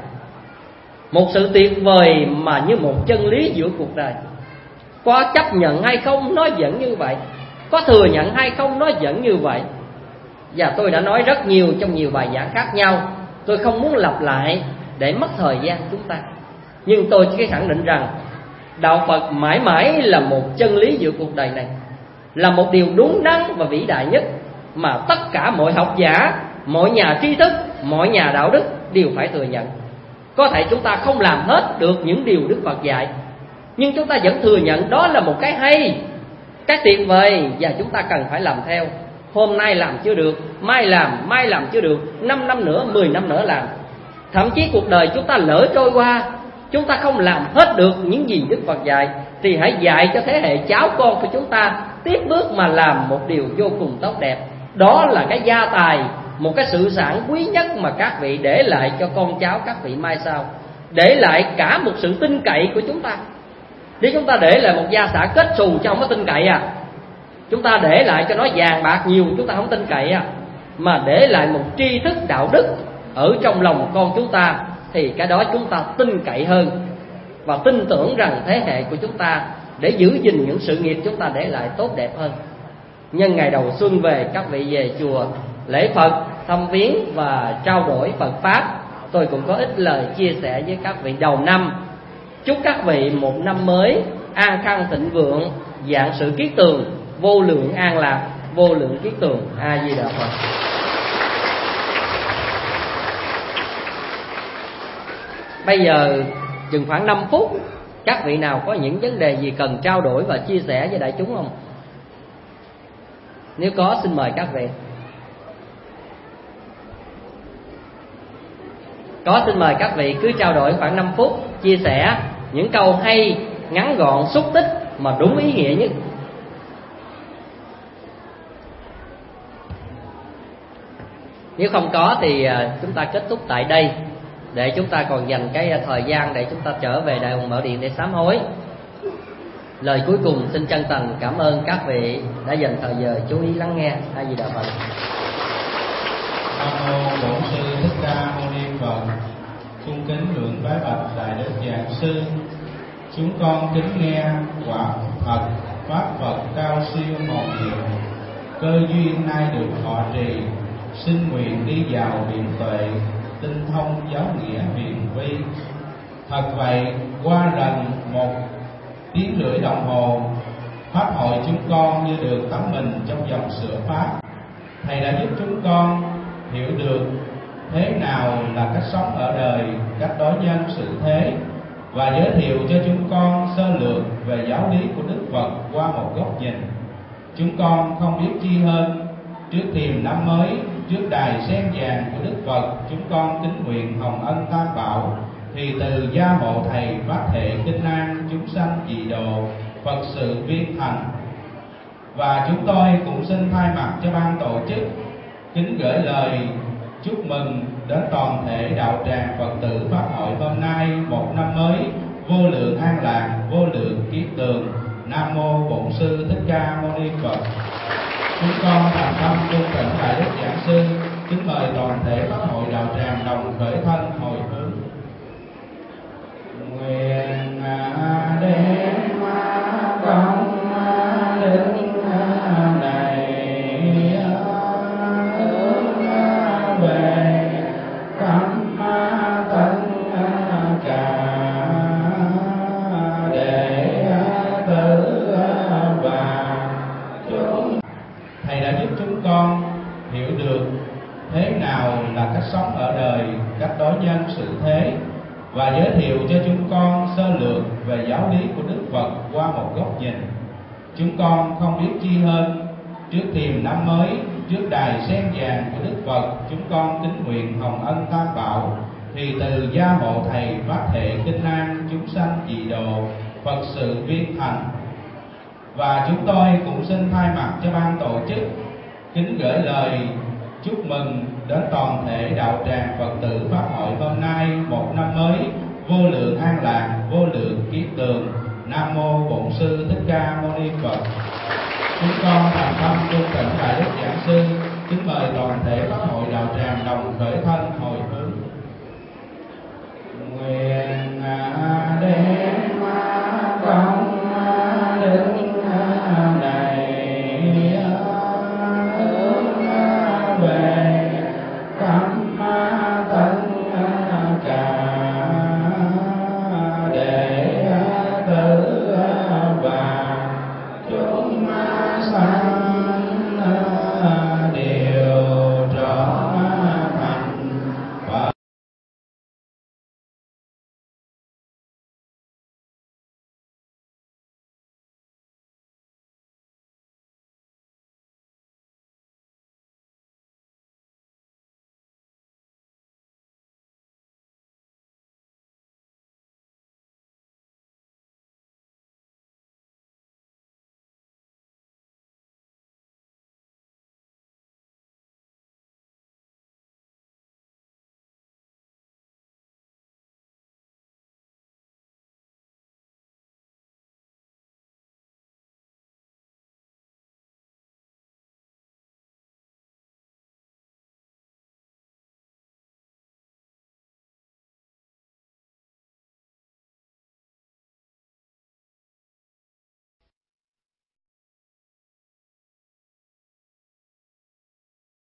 Một sự tuyệt vời mà như một chân lý giữa cuộc đời. Có chấp nhận hay không nó vẫn như vậy, có thừa nhận hay không nó vẫn như vậy. Và tôi đã nói rất nhiều trong nhiều bài giảng khác nhau, tôi không muốn lặp lại để mất thời gian chúng ta. Nhưng tôi chỉ khẳng định rằng đạo Phật mãi mãi là một chân lý giữa cuộc đời này, là một điều đúng đắn và vĩ đại nhất mà tất cả mọi học giả, mọi nhà tri thức, mọi nhà đạo đức đều phải thừa nhận. Có thể chúng ta không làm hết được những điều Đức Phật dạy, nhưng chúng ta vẫn thừa nhận đó là một cái hay, cái tuyệt vời, và chúng ta cần phải làm theo. Hôm nay làm chưa được, mai làm, mai làm chưa được, năm năm nữa, mười năm nữa làm. Thậm chí cuộc đời chúng ta lỡ trôi qua, chúng ta không làm hết được những gì Đức Phật dạy, thì hãy dạy cho thế hệ cháu con của chúng ta tiếp bước mà làm một điều vô cùng tốt đẹp. Đó là cái gia tài, một cái sự sản quý nhất mà các vị để lại cho con cháu các vị mai sau. Để lại cả một sự tin cậy của chúng ta. Nếu chúng ta để lại một gia sản kết xù cho không có tin cậy à, chúng ta để lại cho nó vàng bạc nhiều chúng ta không tin cậy à, mà để lại một tri thức đạo đức ở trong lòng con chúng ta, thì cái đó chúng ta tin cậy hơn, và tin tưởng rằng thế hệ của chúng ta để giữ gìn những sự nghiệp chúng ta để lại tốt đẹp hơn. Nhân ngày đầu xuân về, các vị về chùa lễ Phật, thăm viếng và trao đổi Phật Pháp. Tôi cũng có ít lời chia sẻ với các vị đầu năm. Chúc các vị một năm mới an khang thịnh vượng, vạn sự kiết tường, vô lượng an lạc, vô lượng kiết tường. A Di Đà Phật. Bây giờ chừng khoảng năm phút, các vị nào có những vấn đề gì cần trao đổi và chia sẻ với đại chúng không? Nếu có, xin mời các vị. Có, xin mời các vị cứ trao đổi khoảng năm phút, chia sẻ những câu hay, ngắn gọn, xúc tích mà đúng ý nghĩa nhất. Nếu không có thì chúng ta kết thúc tại đây, để chúng ta còn dành cái thời gian để chúng ta trở về Đại Hùng Bảo Điện để sám hối. Lời cuối cùng xin chân thành cảm ơn các vị đã dành thời giờ chú ý lắng nghe. A Di Đà Phật. Nam mô Bổn Sư Thích Ca Mâu Ni Phật. Cung kính lượng bái bạch đại đức giảng sư. Chúng con kính nghe quả thật pháp Phật cao siêu hồn diệu, cơ duyên nay được thọ trì, xin nguyện đi vào điện tuệ, tinh thông giáo nghĩa huyền vi. Thật vậy, qua lần một tiếng rưỡi đồng hồ, pháp hội chúng con như được tắm mình trong dòng sữa pháp. Thầy đã giúp chúng con hiểu được thế nào là cách sống ở đời, cách đối nhân sự thế, và giới thiệu cho chúng con sơ lược về giáo lý của Đức Phật qua một góc nhìn. Chúng con không biết chi hơn. Trước thềm năm mới, trước đài sen vàng của Đức Phật, chúng con kính nguyện hồng ân tam bảo, thì từ gia hộ thầy phát thệ kinh an chúng sanh dị độ, Phật sự viên thành. Và chúng tôi cũng xin thay mặt cho ban tổ chức kính gửi lời chúc mừng đến toàn thể đạo tràng Phật tử pháp hội hôm nay một năm mới vô lượng an lạc, vô lượng kiết tường. Nam mô Bổn Sư Thích Ca Mâu Ni Phật. Chúng con thành tâm cung thỉnh đại đức giảng sư, kính mời toàn thể pháp hội đạo tràng đồng khởi thân hồi hướng. Nguyện sẽ giúp chúng con hiểu được thế nào là cách sống ở đời, cách đối nhân xử thế, và giới thiệu cho chúng con sơ lược về giáo lý của Đức Phật qua một góc nhìn. Chúng con không biết chi hơn. Trước thềm năm mới, trước đài sen vàng của Đức Phật, chúng con kính nguyện hồng ân tam bảo thì từ gia hộ thầy phát thệ kinh an chúng sanh dị độ, Phật sự viên thành. Và chúng tôi cũng xin thay mặt cho ban tổ chức kính gửi lời chúc mừng đến toàn thể đạo tràng Phật tử pháp hội hôm nay một năm mới vô lượng an lạc, vô lượng kiết tường. Nam mô Bổn Sư Thích Ca Mâu Ni Phật. Chúng con thành tâm cung thỉnh Đại Đức Giảng Sư, kính mời toàn thể pháp hội đạo tràng đồng khởi thân hồi hướng.